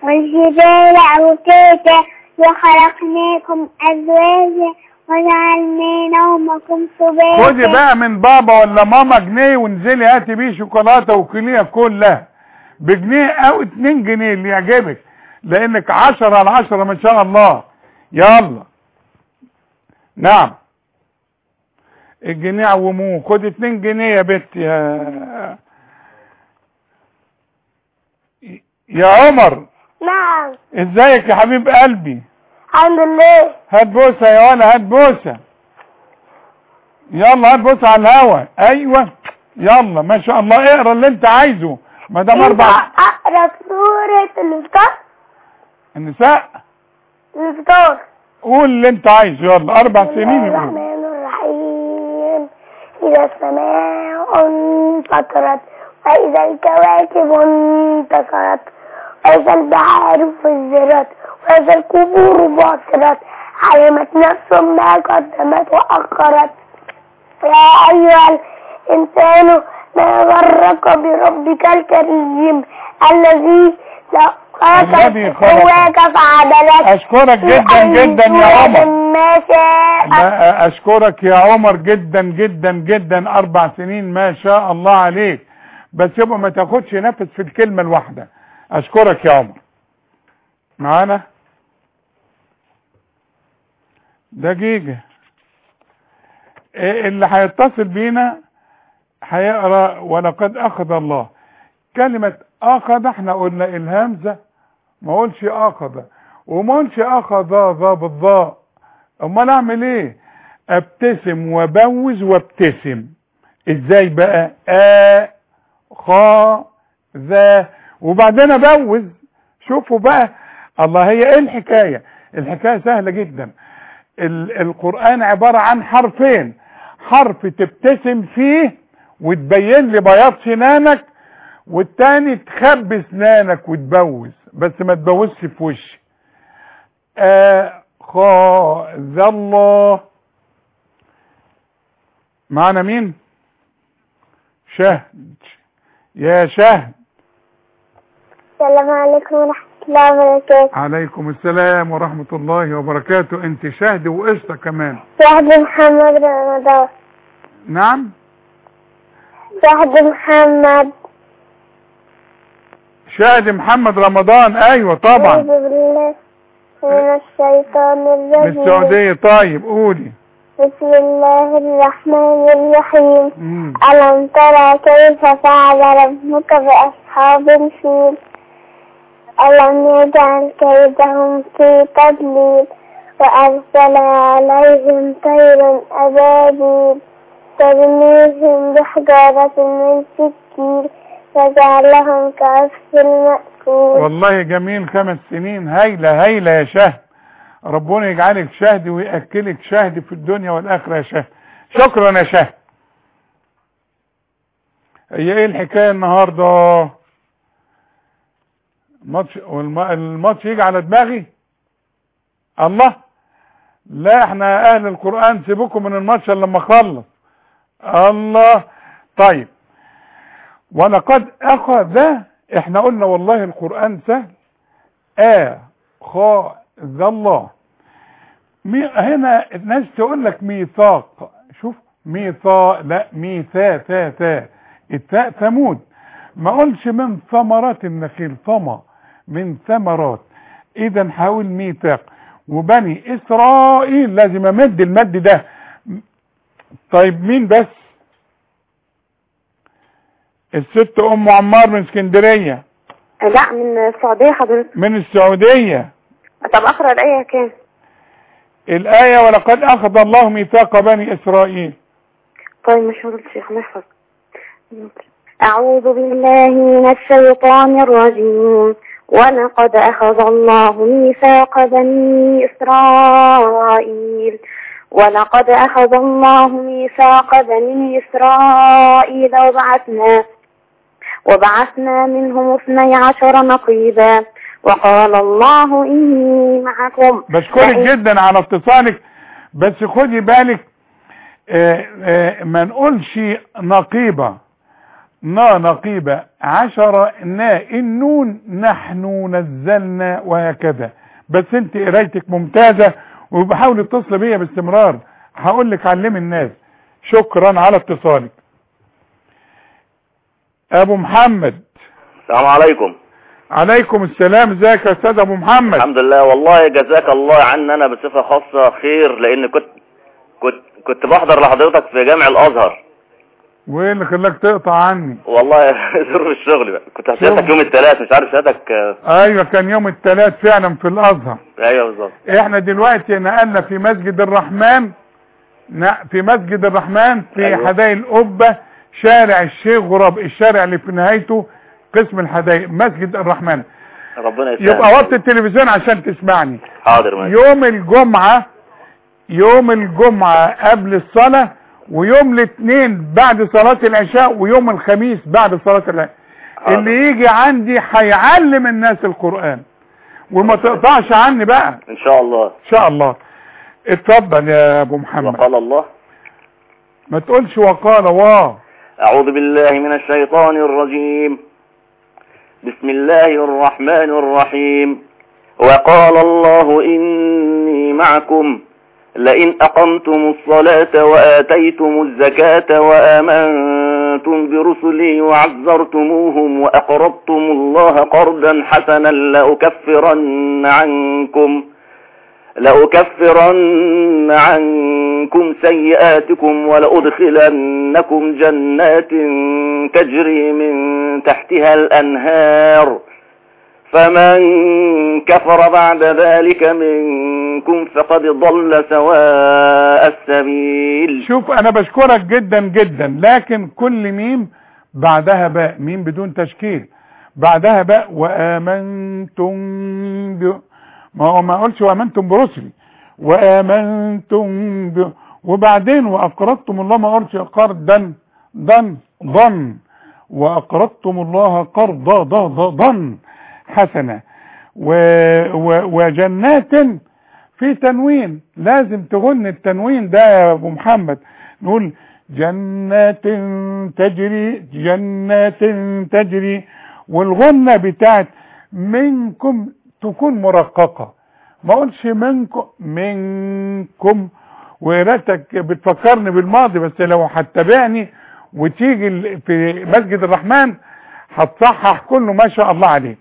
أوتادا وخلقناكم أزواجا وجعلنا نومكم سباتا. خدي بقى من بابا ولا ماما جنيه وانزلي هاتي بيه شوكولاته وكليها كلها بجنيه او 2 جنيه اللي يعجبك، لانك 10 على 10 ما شاء الله. يلا. نعم. الجنيه عوموه. خد 2 جنيه يا بنت يا عمر. نعم. ازيك يا حبيب قلبي؟ الحمد لله. هات بوسه يا ولا، هات بوسه. يلا هات بوسه على الهوا. ايوه يلا ما شاء الله. اقرا اللي انت عايزه ما دام 4. اقرا سوره النساء. الفطار. قول اللي انت عايزه. يلا 4 سنين. الرحمن الرحيم. اذا السماء انفطرت واذا الكواكب انتثرت وإذا البحار فجرت وإذا القبور بعثرت علمت نفس ما قدمت وأخرت. يا أيها الإنسان ما غرك بربك الكريم الذي خلقك فعدلك. أشكرك جدا جدا يا عمر. أشكرك يا عمر جدا جدا جدا. 4 سنين ما شاء الله عليك. بس يبقى ما تاخدش نفس في الكلمة الواحدة. اشكرك يا عمر. معانا دقيقة. اللي هيتصل بينا هيقرا ولقد اخذ الله. كلمة اخذ احنا قلنا الهمزة ما قلش اخذ وما قلش اخذ ذا بالضاء. امال اعمل ايه؟ ابتسم وبوز وابتسم. ازاي بقى؟ ذا وبعدين ابوز. شوفوا بقى الله. هي ايه الحكاية؟ الحكاية سهلة جدا. القرآن عبارة عن حرفين. حرف تبتسم فيه وتبين لي بياض سنانك، والتاني تخبي سنانك وتبوز، بس ما تبوزش في وشي. أخذ الله. معنا مين؟ شهد. يا شهد. السلام عليكم ورحمة الله وبركاته. عليكم السلام ورحمة الله وبركاته. انت شهد وقشطة كمان. شهد محمد رمضان. نعم. شهد محمد. شهد محمد رمضان. ايوه طبعا. أعوذ بالله من الشيطان الرجيم. من السعودية. طيب قولي. بسم الله الرحمن الرحيم. ألم ترى كيف فعل ربك بأصحاب الفيل؟ ألم يجعل كيدهم في تضليل وأرسل عليهم طيرا أبابيل ترميهم بحجارة من سجيل وجعلهم كعصف مأكول. والله جميل. 5 سنين. هايلة هايلة يا شهد. ربنا يجعلك شهد ويأكلك شهد في الدنيا والآخرة يا شهد. شكرا يا شهد. هي ايه الحكاية النهاردة؟ الماتش يجي على دماغي؟ الله. لا احنا اهل القرآن سيبوكم من الماتش لما اخلص. الله. طيب ولقد اخذ. احنا قلنا والله القرآن سهل. اخذ الله. هنا الناس تقول لك ميثاق. شوف ميثاق. لا ميثا ثا التاء ثمود. ما قلش من ثمرات النخيل. من ثمرات. اذا حاول ميثاق. وبني اسرائيل لازم امد المد ده. طيب مين بس؟ الست ام عمار من اسكندرية. لا من السعودية حضرتك. من السعودية. طب اقرأ الآية كام؟ الآية ولقد أخذ الله ميثاق بني إسرائيل. طيب مش هقول الشيخ نحفظ. أعوذ بالله من الشيطان الرجيم. ولقد أخذ الله ميثاق بني إسرائيل وبعثنا منهم 12 نقيبا وقال الله إني معكم. بشكرك جدا على اتصالك، بس خدي بالك ما نقولش نقيبة نقيبة 10 النون نحن نزلنا وهكذا. بس انت قرايتك ممتازة وبحاول اتصل بيا باستمرار، هقول لك علمي الناس. شكرا على اتصالك. ابو محمد. السلام عليكم. عليكم السلام. ازيك يا استاذ ابو محمد؟ الحمد لله. والله جزاك الله عني انا بصفة خاصة خير، لان كنت بحضر لحضرتك في جامع الازهر. وايه اللي خلاك تقطع عني؟ والله ظروف الشغل بقى. كنت هسألك يوم الثلاث، مش عارف سألتك. ايوه كان يوم الثلاث فعلا في الازهر. ايوه بالظبط. احنا دلوقتي نقلنا في مسجد الرحمن، في أيوة. حدائق القبة، شارع الشيخ غراب، الشارع اللي في نهايته قسم الحدائق، مسجد الرحمن. ربنا يسلمك. يبقى وطي التلفزيون عشان تسمعني. حاضر ماشي. يوم الجمعة قبل الصلاة، ويوم الاثنين بعد صلاة العشاء، ويوم الخميس بعد صلاة العشاء. اللي يجي عندي هيعلم الناس القرآن، وما تقطعش عني بقى. ان شاء الله. ان شاء الله. اتفضل يا ابو محمد. وقال الله. ما تقولش وقال اعوذ بالله من الشيطان الرجيم. بسم الله الرحمن الرحيم. وقال الله إني معكم لئن أقمتم الصلاة وآتيتم الزكاة وآمنتم برسلي وعزرتموهم وأقرضتم الله قرضا حسنا لأكفرن عنكم سيئاتكم ولأدخلنكم جنات تجري من تحتها الأنهار فمن كفر بعد ذلك منكم فقد ضل سواء السبيل. شوف انا بشكرك جدا جدا، لكن كل ميم بعدها باء، ميم بدون تشكيل بعدها باء. وآمنتم ما اقولش وآمنتم برسلي، وآمنتم وبعدين وأقرضتم الله، ما اقولش قرضا ضن، وأقرضتم الله قرضا حسنة. وجنات في تنوين، لازم تغن التنوين ده يا ابو محمد. نقول جنات تجري، والغنة بتاعت منكم تكون مرققة، ما اقولش منكم. وقراءتك بتفكرني بالماضي، بس لو هتتابعني وتيجي في مسجد الرحمن هتصحح كله ما شاء الله عليك.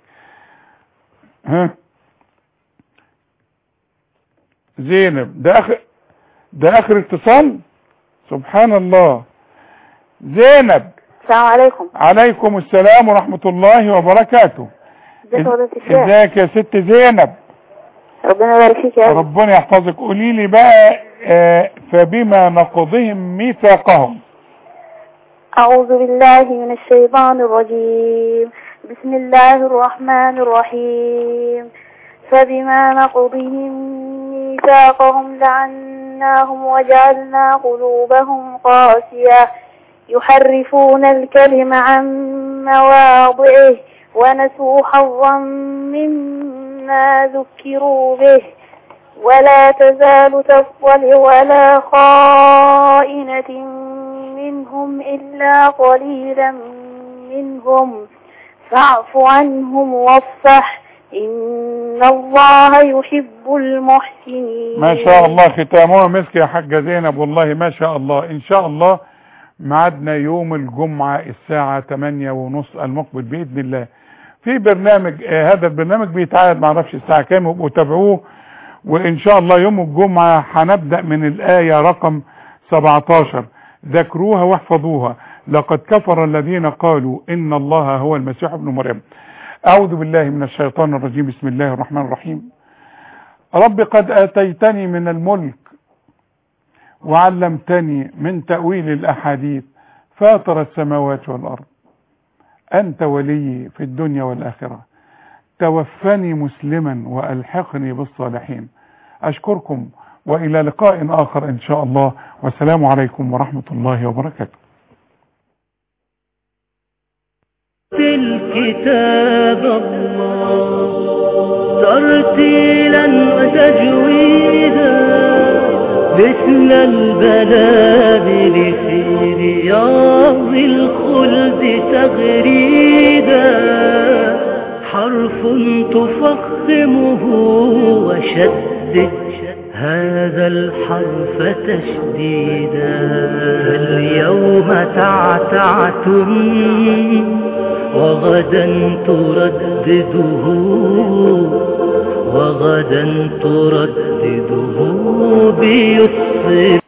زينب ده اخر اتصال. سبحان الله. زينب. السلام عليكم. عليكم السلام ورحمة الله وبركاته. ازيك يا ست زينب؟ ربنا يبارك فيك يا ربنا يحفظك. قولي لي بقى فبما نقضهم ميثاقهم. أعوذ بالله من الشيطان الرجيم. بسم الله الرحمن الرحيم. فبما نقضهم ميثاقهم لعناهم وجعلنا قلوبهم قاسية يحرفون الكلم عن مواضعه ونسوا حظا مما ذكروا به ولا تزال تطلع على خائنة منهم إلا قليلا منهم فاعف عنهم واصفح إن الله يحب المحسنين. ما شاء الله، ختامها مسك يا حاجة زينب، والله ما شاء الله. إن شاء الله ميعادنا يوم الجمعة الساعة 8:30 المقبل بإذن الله في برنامج. هذا البرنامج بيتعاد معرفش الساعة كام، وابقوا تابعوه. وإن شاء الله يوم الجمعة هنبدأ من الآية رقم 17. ذكروها واحفظوها. لقد كفر الذين قالوا إن الله هو المسيح ابن مريم. أعوذ بالله من الشيطان الرجيم. بسم الله الرحمن الرحيم. رب قد آتيتني من الملك وعلمتني من تأويل الأحاديث فاطر السماوات والأرض أنت ولي في الدنيا والآخرة، توفني مسلما وألحقني بالصالحين. أشكركم وإلى لقاء آخر إن شاء الله، والسلام عليكم ورحمة الله وبركاته. الكتاب الله ترتيلا وتجويدا مثل البلابل في رياض الخلد تغريدا، حرف تفخمه وشدد هذا الحرف تشديدا. اليوم تعتعتم وغدا تردده، وغدا تردده بيسر.